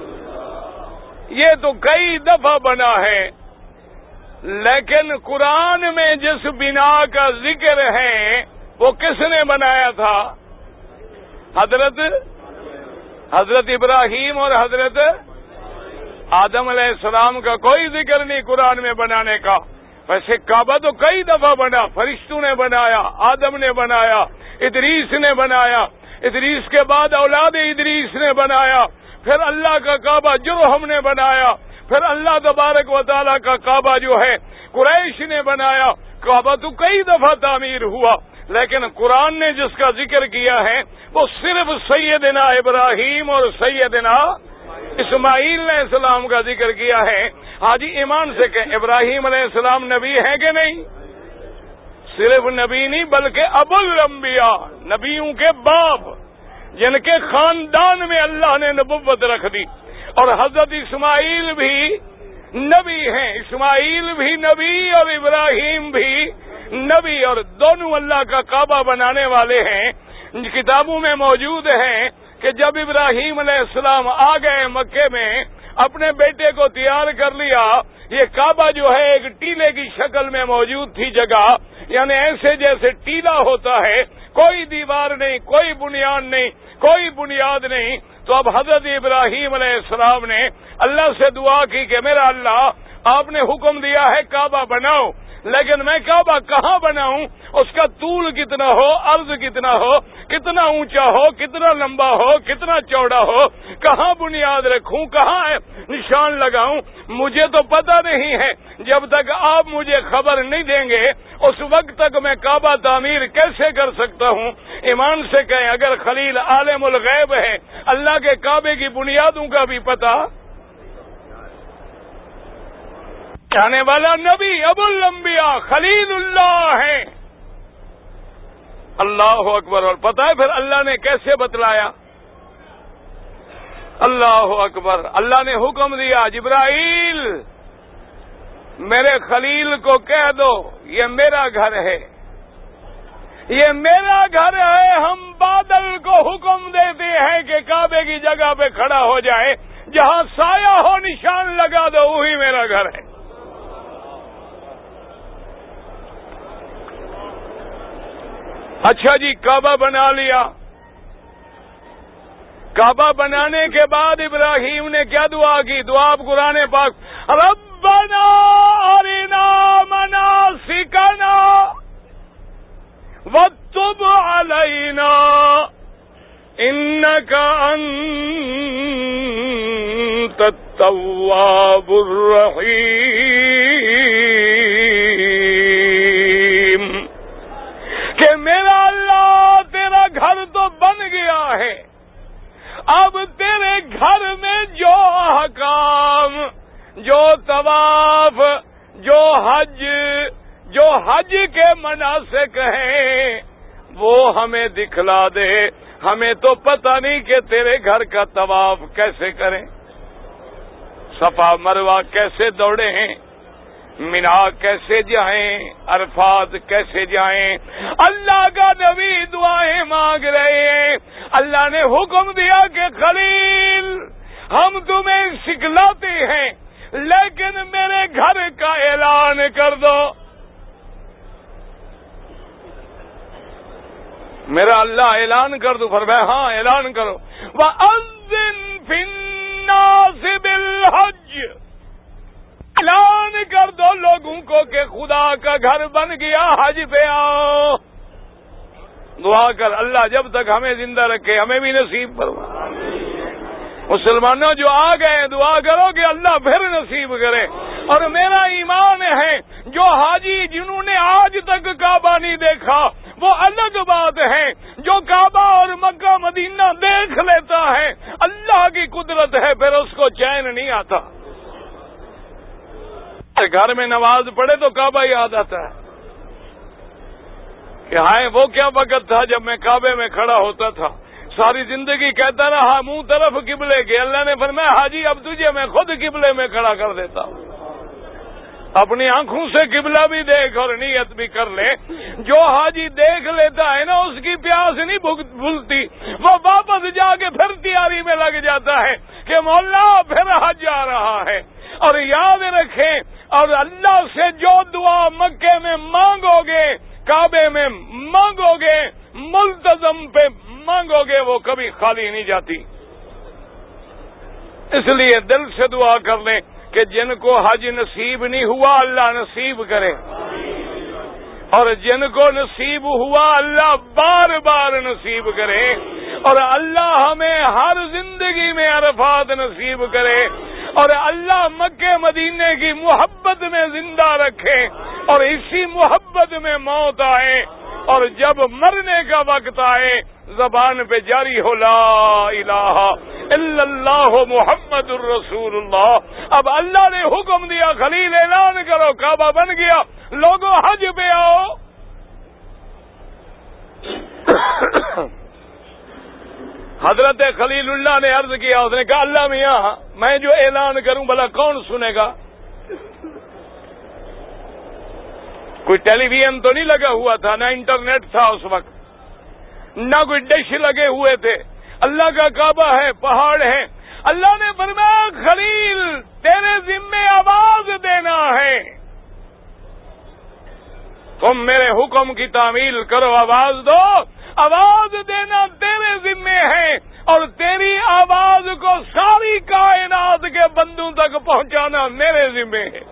یہ تو کئی دفعہ بنا ہے، لیکن قرآن میں جس بنا کا ذکر ہے وہ کس نے بنایا تھا؟ حضرت حضرت ابراہیم اور حضرت آدم علیہ السلام کا کوئی ذکر نہیں قرآن میں بنانے کا. ویسے کعبہ تو کئی دفعہ بنا، فرشتوں نے بنایا، آدم نے بنایا، ادریس نے بنایا، ادریس کے بعد اولاد ادریس نے بنایا، پھر اللہ کا کعبہ جرہم نے بنایا، پھر اللہ تبارک و تعالیٰ کا کعبہ جو ہے قریش نے بنایا. کعبہ تو کئی دفعہ تعمیر ہوا، لیکن قرآن نے جس کا ذکر کیا ہے وہ صرف سیدنا ابراہیم اور سیدنا اسماعیل علیہ السلام کا ذکر کیا ہے. حاجی ایمان سے کہ ابراہیم علیہ السلام نبی ہے کہ نہیں؟ صرف نبی نہیں بلکہ ابو الانبیاء، نبیوں کے باپ. جن کے خاندان میں اللہ نے نبوت رکھ دی، اور حضرت اسماعیل بھی نبی ہیں، اسماعیل بھی نبی اور ابراہیم بھی نبی، اور دونوں اللہ کا کعبہ بنانے والے ہیں۔ کتابوں میں موجود ہیں کہ جب ابراہیم علیہ السلام آ گئے مکے میں، اپنے بیٹے کو تیار کر لیا، یہ کعبہ جو ہے ایک ٹیلے کی شکل میں موجود تھی جگہ، یعنی ایسے جیسے ٹیلا ہوتا ہے، کوئی دیوار نہیں، کوئی بنیاد نہیں، کوئی بنیاد نہیں۔ تو اب حضرت ابراہیم علیہ السلام نے اللہ سے دعا کی کہ میرا اللہ، آپ نے حکم دیا ہے کعبہ بناؤ، لیکن میں کعبہ کہاں بناؤں؟ اس کا طول کتنا ہو، عرض کتنا ہو، کتنا اونچا ہو، کتنا لمبا ہو، کتنا چوڑا ہو، کہاں بنیاد رکھوں، کہاں نشان لگاؤں، مجھے تو پتہ نہیں ہے۔ جب تک آپ مجھے خبر نہیں دیں گے اس وقت تک میں کعبہ تعمیر کیسے کر سکتا ہوں؟ ایمان سے کہیں، اگر خلیل عالم الغیب ہے، اللہ کے کعبے کی بنیادوں کا بھی پتہ کہنے والا نبی ابو الانبیاء خلیل اللہ ہیں۔ اللہ اکبر۔ اور پتہ ہے پھر اللہ نے کیسے بتلایا؟ اللہ اکبر۔ اللہ نے حکم دیا، جبرائیل میرے خلیل کو کہہ دو یہ میرا گھر ہے، یہ میرا گھر ہے۔ ہم بادل کو حکم دیتے ہیں کہ کعبے کی جگہ پہ کھڑا ہو جائے، جہاں سایہ ہو نشان لگا دو، وہی میرا گھر ہے۔ اچھا جی، کعبہ بنا لیا۔ کعبہ بنانے کے بعد ابراہیم نے کیا دعا کی؟ دعا اب قرآن پاک، ربنا ارنا مناسکنا وتب علینا انک انت التواب الرحیم، کہ میرا اللہ تیرا گھر تو بن گیا ہے، اب تیرے گھر میں جو احکام، جو طواف، جو حج، جو حج کے مناسک ہیں وہ ہمیں دکھلا دے۔ ہمیں تو پتہ نہیں کہ تیرے گھر کا طواف کیسے کریں، صفا مروہ کیسے دوڑے ہیں، مینا کیسے جائیں، عرفات کیسے جائیں۔ اللہ کا نبی دعائیں مانگ رہے ہیں۔ اللہ نے حکم دیا کہ خلیل ہم تمہیں سکھلاتے ہیں، لیکن میرے گھر کا اعلان کر دو۔ میرا اللہ اعلان کر دو، فرمایا ہاں اعلان کرو۔ وَأَذِّن فِي النَّاسِ بِالْحَجِّ، اعلان کر دو لوگوں کو کہ خدا کا گھر بن گیا، حج پہ آؤ۔ دعا کر اللہ جب تک ہمیں زندہ رکھے ہمیں بھی نصیب فرما۔ مسلمانوں جو آ گئے دعا کرو کہ اللہ پھر نصیب کرے۔ اور میرا ایمان ہے جو حاجی جنہوں نے آج تک کعبہ نہیں دیکھا وہ الگ بات ہے، جو کعبہ اور مکہ مدینہ دیکھ لیتا ہے اللہ کی قدرت ہے، پھر اس کو چین نہیں آتا۔ گھر میں نماز پڑھے تو کعبہ یاد آتا ہے کہ ہائے وہ کیا وقت تھا جب میں کعبے میں کھڑا ہوتا تھا، ساری زندگی کہتا رہا منہ طرف قبلے کے۔ اللہ نے فرمایا حاجی اب تجھے میں خود قبلے میں کھڑا کر دیتا ہوں، اپنی آنکھوں سے قبلہ بھی دیکھ اور نیت بھی کر لے۔ جو حاجی دیکھ لیتا ہے نا اس کی پیاس نہیں بھولتی، وہ واپس جا کے پھر تیاری میں لگ جاتا ہے کہ مولا پھر حج آ رہا ہے۔ اور یاد رکھیں، اور اللہ سے جو دعا مکے میں مانگو گے، کعبے میں مانگو گے، ملتزم پہ مانگو گے، وہ کبھی خالی نہیں جاتی۔ اس لیے دل سے دعا کر لیں کہ جن کو حج نصیب نہیں ہوا اللہ نصیب کرے، اور جن کو نصیب ہوا اللہ بار بار نصیب کرے، اور اللہ ہمیں ہر زندگی میں عرفات نصیب کرے، اور اللہ مکے مدینے کی محبت میں زندہ رکھے، اور اسی محبت میں موت آئے، اور جب مرنے کا وقت آئے زبان پہ جاری ہو لا الہ الا اللہ محمد الرسول اللہ۔ اب اللہ نے حکم دیا خلیل اعلان کرو کعبہ بن گیا، لوگوں حج پہ آؤ۔ حضرت خلیل اللہ نے عرض کیا، اس نے کہا اللہ میاں میں جو اعلان کروں بھلا کون سنے گا؟ کوئی ٹیلی ویژن تو نہیں لگا ہوا تھا، نہ انٹرنیٹ تھا اس وقت، نہ کوئی ڈش لگے ہوئے تھے، اللہ کا کعبہ ہے، پہاڑ ہے۔ اللہ نے فرمایا خلیل تیرے ذمے آواز دینا ہے، تم میرے حکم کی تعمیل کرو، آواز دو، آواز دینا تیرے ذمے ہے، اور تیری آواز کو ساری کائنات کے بندوں تک پہنچانا میرے ذمے ہے۔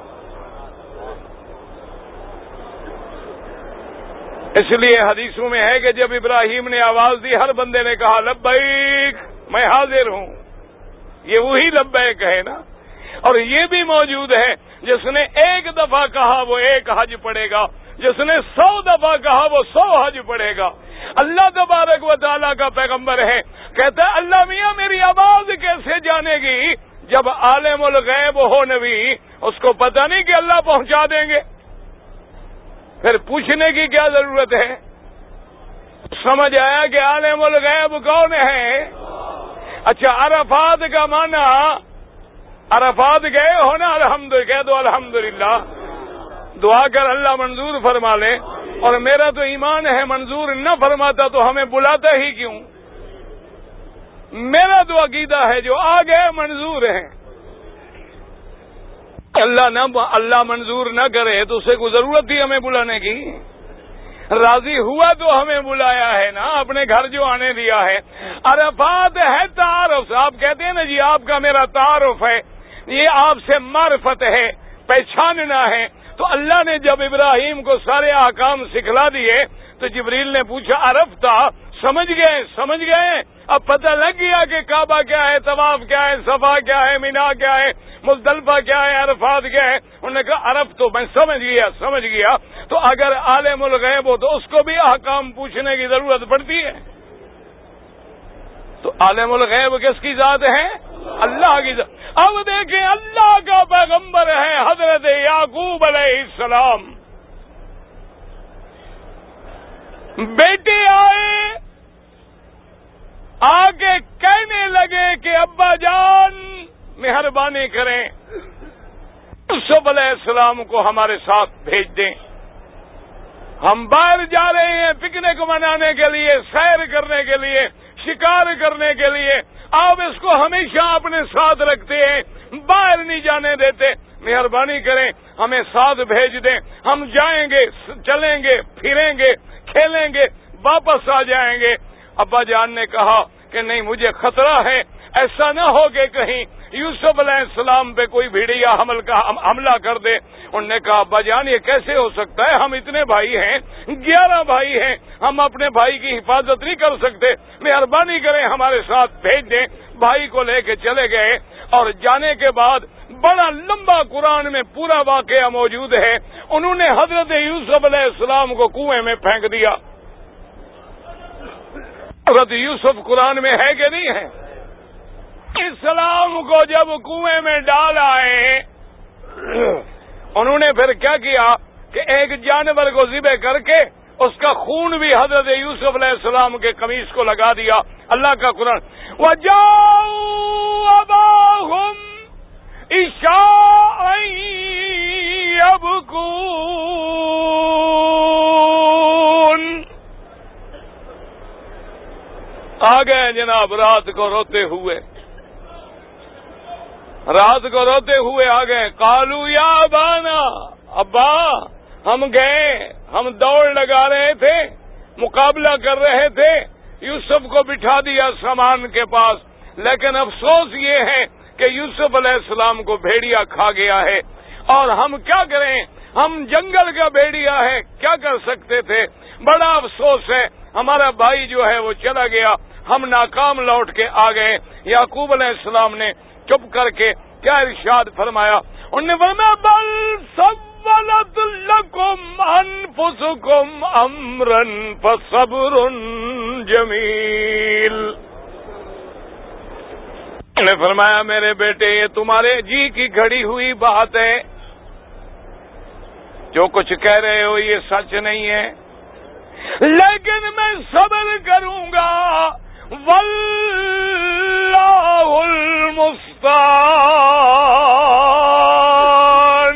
اس لیے حدیثوں میں ہے کہ جب ابراہیم نے آواز دی ہر بندے نے کہا لبیک میں حاضر ہوں، یہ وہی لبیک ہے نا۔ اور یہ بھی موجود ہے جس نے ایک دفعہ کہا وہ ایک حج پڑے گا، جس نے سو دفعہ کہا وہ سو حج پڑے گا۔ اللہ تبارک و تعالیٰ کا پیغمبر ہے، کہتا ہے اللہ میاں میری آواز کیسے جانے گی؟ جب عالم الغیب ہو نبی، اس کو پتہ نہیں کہ اللہ پہنچا دیں گے، پھر پوچھنے کی کیا ضرورت ہے؟ سمجھ آیا کہ عالم الغیب کون ہے؟ اچھا عرفات کا معنی، عرفات گئے ہو نا، الحمد کہہ دو الحمدللہ، دعا کر اللہ منظور فرما لے، اور میرا تو ایمان ہے منظور نہ فرماتا تو ہمیں بلاتا ہی کیوں؟ میرا تو عقیدہ ہے جو آ گئے منظور ہیں، اللہ نہ اللہ منظور نہ کرے تو اسے کوئی ضرورت تھی ہمیں بلانے کی؟ راضی ہوا تو ہمیں بلایا ہے نا، اپنے گھر جو آنے دیا ہے۔ عرفات ہے تعارف، آپ کہتے ہیں نا جی آپ کا میرا تعارف ہے، یہ آپ سے معرفت ہے، پہچاننا ہے۔ تو اللہ نے جب ابراہیم کو سارے احکام سکھلا دیے تو جبریل نے پوچھا عرفتہ، سمجھ گئے سمجھ گئے اب پتہ لگ گیا کہ کعبہ کیا ہے، طواف کیا ہے، صفا کیا ہے، مینا کیا ہے، مزدلفہ کیا ہے، عرفات کیا ہے؟ انہوں نے کہا عرف تو میں سمجھ گیا سمجھ گیا تو اگر عالم الغیب ہو تو اس کو بھی احکام پوچھنے کی ضرورت پڑتی ہے۔ تو عالم الغیب کس کی ذات ہے؟ اللہ کی ذات۔ اب دیکھیں اللہ کا پیغمبر ہے حضرت یعقوب علیہ السلام، بیٹے آئے آگے کہنے لگے کہ ابا جان مہربانی کریں یوسف علیہ السلام کو ہمارے ساتھ بھیج دیں، ہم باہر جا رہے ہیں پکنک منانے کے لیے، سیر کرنے کے لیے، شکار کرنے کے لیے، آپ اس کو ہمیشہ اپنے ساتھ رکھتے ہیں، باہر نہیں جانے دیتے، مہربانی کریں ہمیں ساتھ بھیج دیں، ہم جائیں گے، چلیں گے، پھریں گے، کھیلیں گے، واپس آ جائیں گے۔ ابا جان نے کہا کہ نہیں مجھے خطرہ ہے، ایسا نہ ہو کہ کہیں یوسف علیہ السلام پہ کوئی بھیڑیا حمل کا حملہ کر دے۔ انہوں نے کہا ابا جان یہ کیسے ہو سکتا ہے، ہم اتنے بھائی ہیں، گیارہ بھائی ہیں، ہم اپنے بھائی کی حفاظت نہیں کر سکتے، مہربانی کریں ہمارے ساتھ بھیج دیں۔ بھائی کو لے کے چلے گئے اور جانے کے بعد بڑا لمبا قرآن میں پورا واقعہ موجود ہے، انہوں نے حضرت یوسف علیہ السلام کو کنویں میں پھینک دیا۔ حضرت یوسف قرآن میں ہے کہ نہیں ہے؟ اسلام کو جب کنویں میں ڈال آئے انہوں نے پھر کیا کیا کہ ایک جانور کو ذبح کر کے اس کا خون بھی حضرت یوسف علیہ السلام کے قمیص کو لگا دیا۔ اللہ کا قرآن وَجَاءُوا أَبَاهُمْ عِشَاءً يَبْكُونَ، آ گئے جناب رات کو روتے ہوئے، رات کو روتے ہوئے آ گئے۔ قالوا یا ابانا، ابا ہم گئے، ہم دوڑ لگا رہے تھے، مقابلہ کر رہے تھے، یوسف کو بٹھا دیا سامان کے پاس، لیکن افسوس یہ ہے کہ یوسف علیہ السلام کو بھیڑیا کھا گیا ہے، اور ہم کیا کریں، ہم جنگل کا بھیڑیا ہے، کیا کر سکتے تھے، بڑا افسوس ہے، ہمارا بھائی جو ہے وہ چلا گیا، ہم ناکام لوٹ کے آ گئے۔ یعقوب علیہ السلام نے چپ کر کے کیا ارشاد فرمایا؟ انہوں نے فرمایا بل سولت لکم انفسکم امرا فصبر جمیل۔ انہوں نے فرمایا میرے بیٹے یہ تمہارے جی کی گھڑی ہوئی بات ہے، جو کچھ کہہ رہے ہو یہ سچ نہیں ہے، لیکن میں صبر کروں گا، واللہ المستعان۔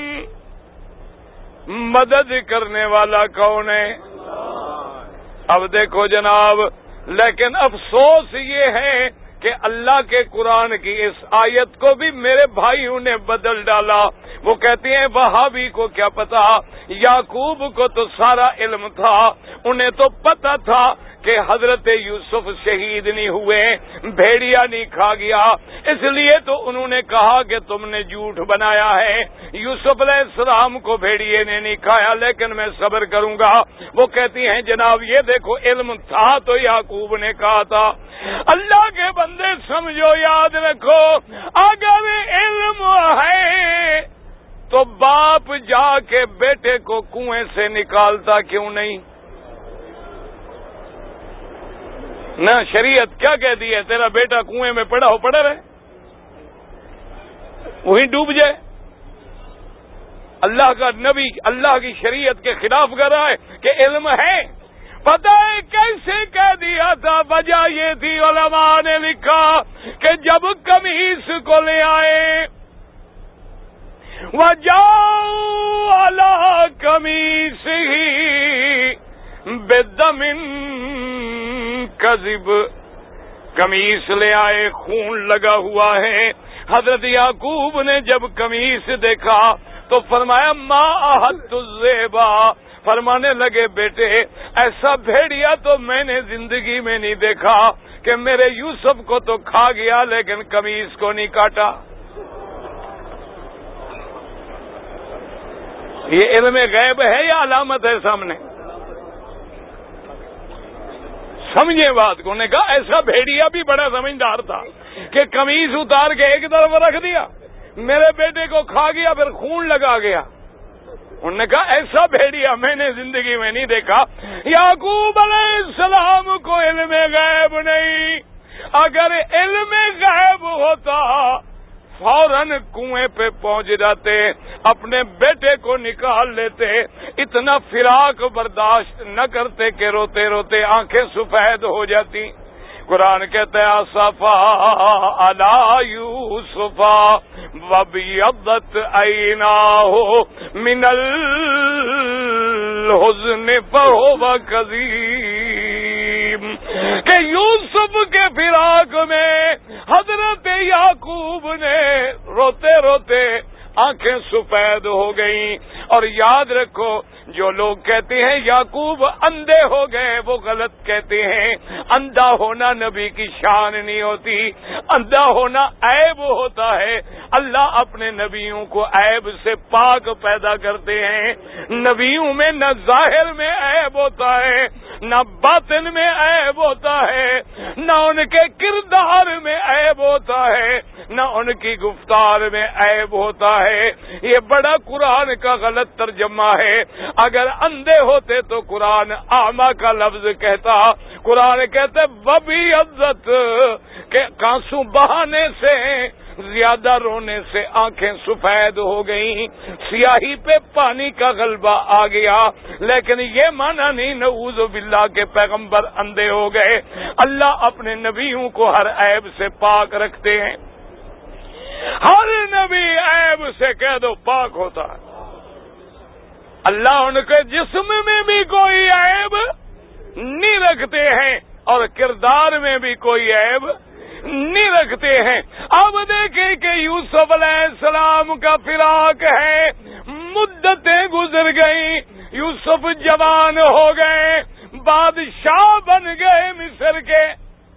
مدد کرنے والا کون ہے؟ اب دیکھو جناب، لیکن افسوس یہ ہے کہ اللہ کے قرآن کی اس آیت کو بھی میرے بھائیوں نے بدل ڈالا۔ وہ کہتے ہیں وہابی کو کیا پتا، یعقوب کو تو سارا علم تھا، انہیں تو پتا تھا کہ حضرت یوسف شہید نہیں ہوئے، بھیڑیا نہیں کھا گیا، اس لیے تو انہوں نے کہا کہ تم نے جھوٹ بنایا ہے، یوسف علیہ السلام کو بھیڑیے نے نہیں کھایا، لیکن میں صبر کروں گا۔ وہ کہتی ہیں جناب یہ دیکھو علم تھا تو یعقوب نے کہا تھا۔ اللہ کے بندے سمجھو، یاد رکھو، اگر علم ہے تو باپ جا کے بیٹے کو کنویں سے نکالتا کیوں نہیں؟ نہ شریعت کیا کہتی ہے، تیرا بیٹا کنویں میں پڑا ہو پڑا رہے، وہیں ڈوب جائے۔ اللہ کا نبی اللہ کی شریعت کے خلاف کر رہا ہے کہ علم ہے، پتہ ہے کیسے کہہ دیا تھا؟ وجہ یہ تھی، علماء نے لکھا کہ جب قمیص کو لے آئے، وَجَاءُوا عَلَىٰ قَمِيصِهِ بِدَمٍ كَذِبٍ، قمیص لے آئے، خون لگا ہوا ہے۔ حضرت یعقوب نے جب قمیص دیکھا تو فرمایا ما أَحَدتُّ الذِّئْبَ، فرمانے لگے بیٹے ایسا بھیڑیا تو میں نے زندگی میں نہیں دیکھا کہ میرے یوسف کو تو کھا گیا لیکن قمیص کو نہیں کاٹا۔ یہ علم غیب ہے یا علامت ہے سامنے؟ سمجھے بات کو؟ نے کہا ایسا بھیڑیا بھی بڑا سمجھدار تھا کہ قمیص اتار کے ایک طرف رکھ دیا، میرے بیٹے کو کھا گیا، پھر خون لگا گیا۔ انہوں نے کہا ایسا بھیڑیا میں نے زندگی میں نہیں دیکھا۔ یعقوب علیہ السلام کو علم غیب نہیں، اگر علم غیب ہوتا فوراً کنویں پہ پہنچ جاتے، اپنے بیٹے کو نکال لیتے، اتنا فراق برداشت نہ کرتے کہ روتے روتے آنکھیں سفید ہو جاتی۔ قرآن کہتا ہے آصفا علی یوسف وابیضت عیناہ من الحزن فہو کظیم، کہ یوسف کے فراق میں حضرت یعقوب نے روتے روتے آنکھیں سفید ہو گئیں۔ اور یاد رکھو جو لوگ کہتے ہیں یعقوب اندھے ہو گئے وہ غلط کہتے ہیں۔ اندھا ہونا نبی کی شان نہیں ہوتی، اندھا ہونا عیب ہوتا ہے۔ اللہ اپنے نبیوں کو عیب سے پاک پیدا کرتے ہیں۔ نبیوں میں نہ ظاہر میں عیب ہوتا ہے، نہ باطن میں عیب ہوتا ہے، نہ ان کے کردار میں عیب ہوتا ہے، نہ ان کی گفتار میں عیب ہوتا ہے۔ یہ بڑا قرآن کا غلط ترجمہ ہے۔ اگر اندھے ہوتے تو قرآن اعمیٰ کا لفظ کہتا، قرآن کہتے وبی عزت کہ آنسو بہانے سے زیادہ رونے سے آنکھیں سفید ہو گئیں، سیاہی پہ پانی کا غلبہ آ گیا، لیکن یہ مانا نہیں نعوذ باللہ کے پیغمبر اندھے ہو گئے۔ اللہ اپنے نبیوں کو ہر عیب سے پاک رکھتے ہیں۔ ہر نبی عیب سے کہہ دو پاک ہوتا ہے۔ اللہ ان کے جسم میں بھی کوئی عیب نہیں رکھتے ہیں اور کردار میں بھی کوئی عیب نہیں رکھتے ہیں۔ اب دیکھیں کہ یوسف علیہ السلام کا فراق ہے، مدتیں گزر گئیں، یوسف جوان ہو گئے، بادشاہ بن گئے مصر کے۔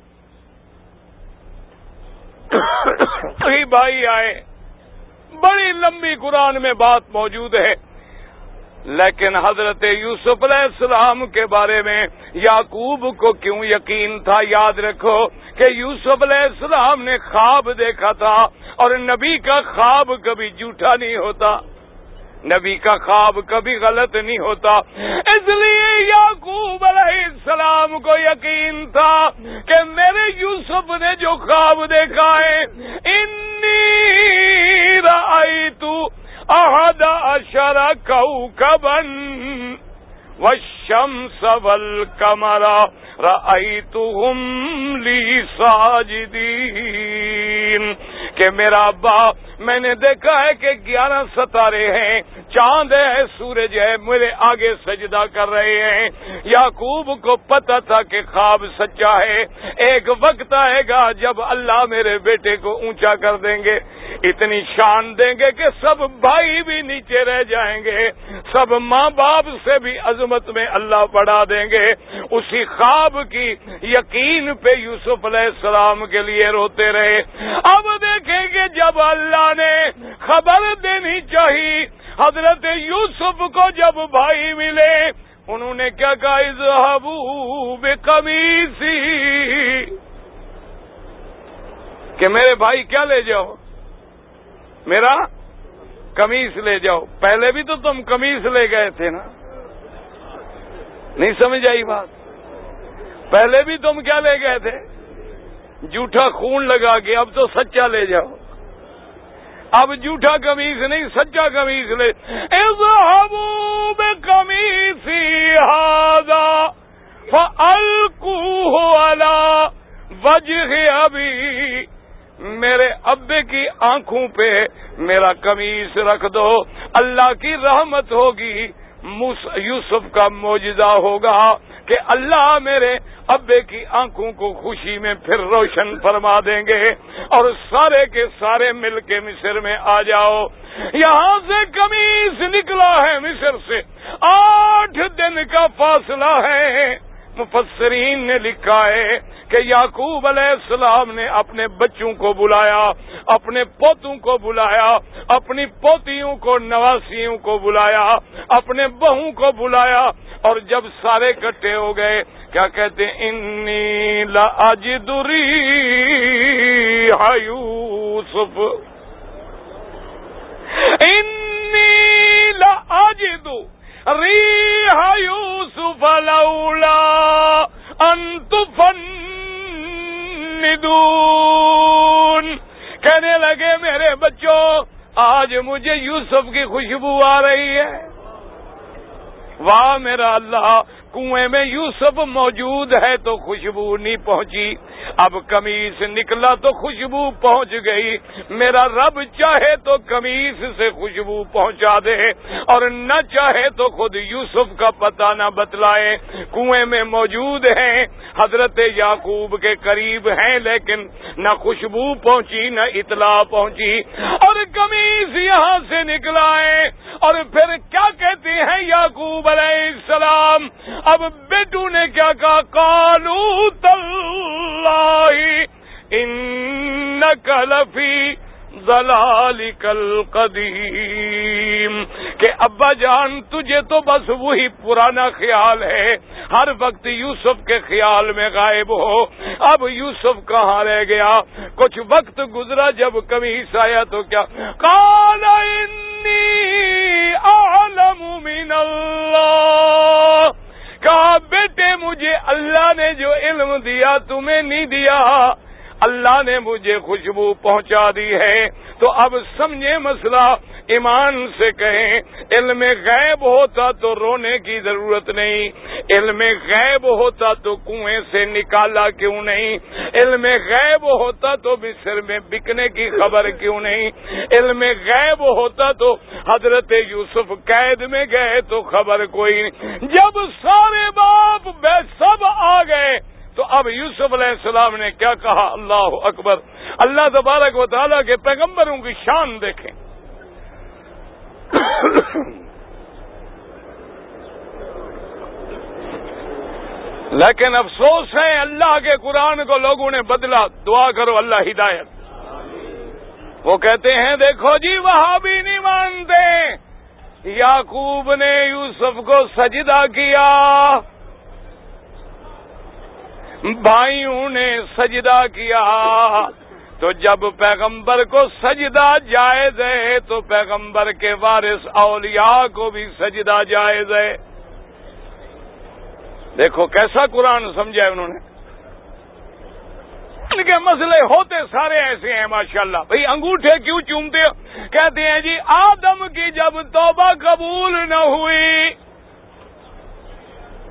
کئی بھائی آئے، بڑی لمبی قرآن میں بات موجود ہے، لیکن حضرت یوسف علیہ السلام کے بارے میں یعقوب کو کیوں یقین تھا؟ یاد رکھو کہ یوسف علیہ السلام نے خواب دیکھا تھا، اور نبی کا خواب کبھی جھوٹا نہیں ہوتا، نبی کا خواب کبھی غلط نہیں ہوتا۔ اس لیے یعقوب علیہ السلام کو یقین تھا کہ میرے یوسف نے جو خواب دیکھا ہے، انی رأیت احد عشر کوکبا والشمس والشمس والقمر رأيتهم لي ساجدين کہ میرا ابا میں نے دیکھا ہے کہ گیارہ ستارے ہیں، چاند ہے، سورج ہے، میرے آگے سجدہ کر رہے ہیں۔ یعقوب کو پتا تھا کہ خواب سچا ہے، ایک وقت آئے گا جب اللہ میرے بیٹے کو اونچا کر دیں گے، اتنی شان دیں گے کہ سب بھائی بھی نیچے رہ جائیں گے، سب ماں باپ سے بھی عظمت میں اللہ بڑھا دیں گے۔ اسی خواب کی یقین پہ یوسف علیہ السلام کے لیے روتے رہے۔ اب دیکھیں کہ جب اللہ نے خبر دینی چاہیے، حضرت یوسف کو جب بھائی ملے انہوں نے کیا کہا؟ اذهبوا بقمیصی، کہ میرے بھائی کیا لے جاؤ؟ میرا قمیص لے جاؤ۔ پہلے بھی تو تم قمیص لے گئے تھے نا، نہیں سمجھ آئی بات؟ پہلے بھی تم کیا لے گئے تھے؟ جھوٹا خون لگا کے، اب تو سچا لے جاؤ۔ اب جھوٹا قمیص نہیں، سچا قمیص لے۔ اذهبوا بقمیصی ھذا فألقوه علی وجہ ابی، میرے ابے کی آنکھوں پہ میرا قمیص رکھ دو، اللہ کی رحمت ہوگی، یوسف کا معجزہ ہوگا کہ اللہ میرے ابے کی آنکھوں کو خوشی میں پھر روشن فرما دیں گے، اور سارے کے سارے مل کے مصر میں آ جاؤ۔ یہاں سے قمیص نکلا ہے مصر سے، آٹھ دن کا فاصلہ ہے۔ مفسرین نے لکھا ہے کہ یعقوب علیہ السلام نے اپنے بچوں کو بلایا، اپنے پوتوں کو بلایا، اپنی پوتیوں کو، نواسیوں کو بلایا، اپنے بہوں کو بلایا، اور جب سارے اکٹھے ہو گئے کیا کہتے ہیں؟ انی لاجد ریح یوسف، انی لاجد ریح یوسف لولا ان تفندون، کہنے لگے میرے بچوں آج مجھے یوسف کی خوشبو آ رہی ہے۔ واہ میرا اللہ، کنویں میں یوسف موجود ہے تو خوشبو نہیں پہنچی، اب قمیص نکلا تو خوشبو پہنچ گئی۔ میرا رب چاہے تو قمیص سے خوشبو پہنچا دے، اور نہ چاہے تو خود یوسف کا پتہ نہ بتلائے۔ کنویں میں موجود ہیں، حضرت یعقوب کے قریب ہیں، لیکن نہ خوشبو پہنچی نہ اطلاع پہنچی، اور قمیص یہاں سے نکلا ہے۔ اور پھر کیا کہتے ہیں یعقوب علیہ السلام؟ اب بیٹو نے کیا کہا؟ قالوا تاللہ انک لفی ضلالک القدیم، کہ ابا جان تجھے تو بس وہی پرانا خیال ہے، ہر وقت یوسف کے خیال میں غائب ہو۔ اب یوسف کہاں رہ گیا؟ کچھ وقت گزرا، جب قمیص آیا تو کیا؟ قال انی اعلم من اللہ، کہا بیٹے مجھے اللہ نے جو علم دیا تمہیں نہیں دیا، اللہ نے مجھے خوشبو پہنچا دی ہے۔ تو اب سمجھے مسئلہ، ایمان سے کہیں، علم غیب ہوتا تو رونے کی ضرورت نہیں، علم غیب ہوتا تو کنویں سے نکالا کیوں نہیں، علم غیب ہوتا تو مصر میں بکنے کی خبر کیوں نہیں، علم غیب ہوتا تو حضرت یوسف قید میں گئے تو خبر کوئی نہیں۔ جب سارے باپ سب آ گئے تو اب یوسف علیہ السلام نے کیا کہا؟ اللہ اکبر! اللہ تبارک و تعالیٰ کے پیغمبروں کی شان دیکھیں۔ لیکن افسوس ہے اللہ کے قرآن کو لوگوں نے بدلا۔ دعا کرو اللہ ہدایت۔ وہ کہتے ہیں دیکھو جی وہاں بھی نہیں مانتے، یعقوب نے یوسف کو سجدہ کیا، بھائیوں نے سجدہ کیا، تو جب پیغمبر کو سجدہ جائز ہے تو پیغمبر کے وارث اولیاء کو بھی سجدہ جائز ہے۔ دیکھو کیسا قرآن سمجھا ہے انہوں نے۔ ان کے مسئلے ہوتے سارے ایسے ہیں ماشاءاللہ۔ بھئی انگوٹھے کیوں چومتے ہو؟ کہتے ہیں جی آدم کی جب توبہ قبول نہ ہوئی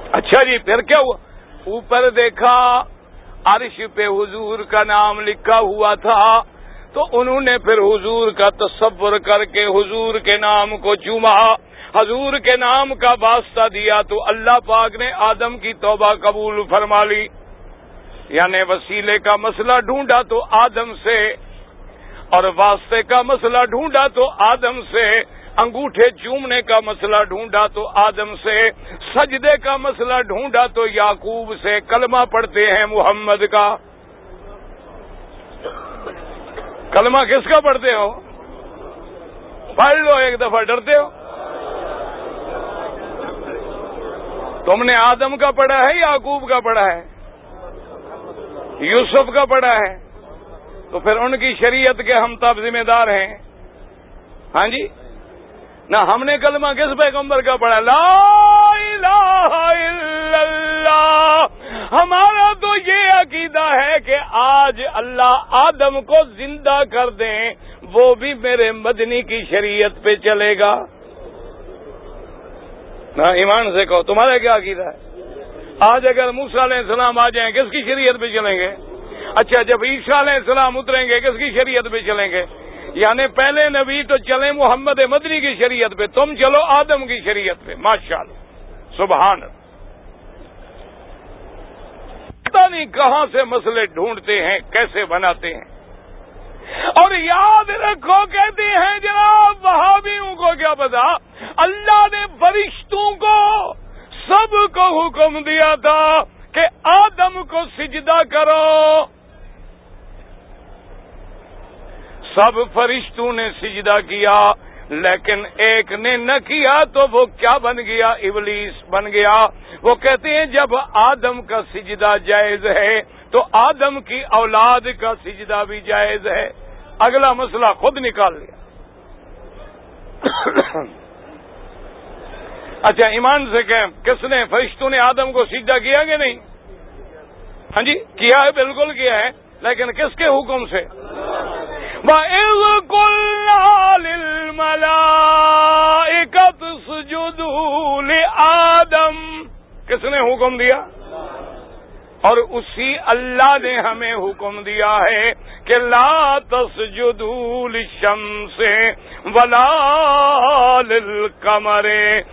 اچھا جی، پھر کیا ہوا؟ اوپر دیکھا عرش پہ حضور کا نام لکھا ہوا تھا، تو انہوں نے پھر حضور کا تصور کر کے حضور کے نام کو چوما، حضور کے نام کا واسطہ دیا، تو اللہ پاک نے آدم کی توبہ قبول فرما لی۔ یعنی وسیلے کا مسئلہ ڈھونڈا تو آدم سے، اور واسطے کا مسئلہ ڈھونڈا تو آدم سے، انگوٹھے چومنے کا مسئلہ ڈھونڈا تو آدم سے، سجدے کا مسئلہ ڈھونڈا تو یعقوب سے۔ کلمہ پڑھتے ہیں محمد کا، کلمہ کس کا پڑھتے ہو؟ پڑھ لو ایک دفعہ، ڈرتے ہو؟ تم نے آدم کا پڑھا ہے، یعقوب کا پڑھا ہے، یوسف کا پڑھا ہے، تو پھر ان کی شریعت کے ہم تب ذمہ دار ہیں۔ ہاں جی، نہ ہم نے کلمہ کس پیغمبر کا پڑھا؟ لا الہ الا اللہ۔ ہمارا تو یہ عقیدہ ہے کہ آج اللہ آدم کو زندہ کر دیں، وہ بھی میرے مدنی کی شریعت پہ چلے گا۔ نہ ایمان سے کہو، تمہارا کیا عقیدہ ہے؟ آج اگر موسیٰ علیہ السلام آ جائیں، کس کی شریعت پہ چلیں گے؟ اچھا، جب عیسیٰ علیہ السلام اتریں گے، کس کی شریعت پہ چلیں گے؟ یعنی پہلے نبی تو چلیں محمد مدنی کی شریعت پہ، تم چلو آدم کی شریعت پہ۔ ماشاءاللہ، سبحان اللہ۔ پتہ نہیں کہاں سے مسئلے ڈھونڈتے ہیں، کیسے بناتے ہیں۔ اور یاد رکھو، کہتے ہیں جناب وہابیوں کو کیا پتا، اللہ نے فرشتوں کو سب کو حکم دیا تھا کہ آدم کو سجدہ کرو، سب فرشتوں نے سجدہ کیا، لیکن ایک نے نہ کیا تو وہ کیا بن گیا؟ ابلیس بن گیا۔ وہ کہتے ہیں جب آدم کا سجدہ جائز ہے تو آدم کی اولاد کا سجدہ بھی جائز ہے۔ اگلا مسئلہ خود نکال لیا۔ اچھا، ایمان سے کہیں، کس نے؟ فرشتوں نے آدم کو سجدہ کیا کہ نہیں؟ ہاں جی، کیا ہے، بالکل کیا ہے، لیکن کس کے حکم سے؟ وَإِذْ قُلْنَا لِلْمَلَائِكَةِ اسْجُدُوا لِآدَمَ، کس نے حکم دیا؟ اور اسی اللہ نے ہمیں حکم دیا ہے کہ لا تسجدوا للشمس ولا للقمر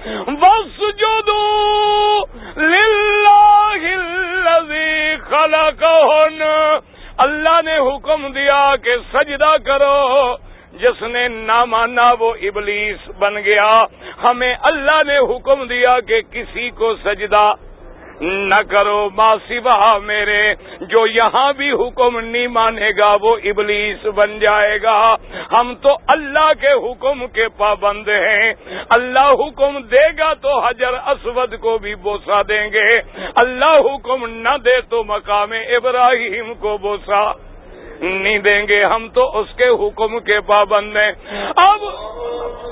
واسجدوا للہ الذی خلقہن۔ اللہ نے حکم دیا کہ سجدہ کرو، جس نے نہ مانا وہ ابلیس بن گیا۔ ہمیں اللہ نے حکم دیا کہ کسی کو سجدہ نہ کرو ما سوا میرے، جو یہاں بھی حکم نہیں مانے گا وہ ابلیس بن جائے گا۔ ہم تو اللہ کے حکم کے پابند ہیں، اللہ حکم دے گا تو حجر اسود کو بھی بوسہ دیں گے، اللہ حکم نہ دے تو مقام ابراہیم کو بوسہ نہیں دیں گے، ہم تو اس کے حکم کے پابند ہیں۔ اب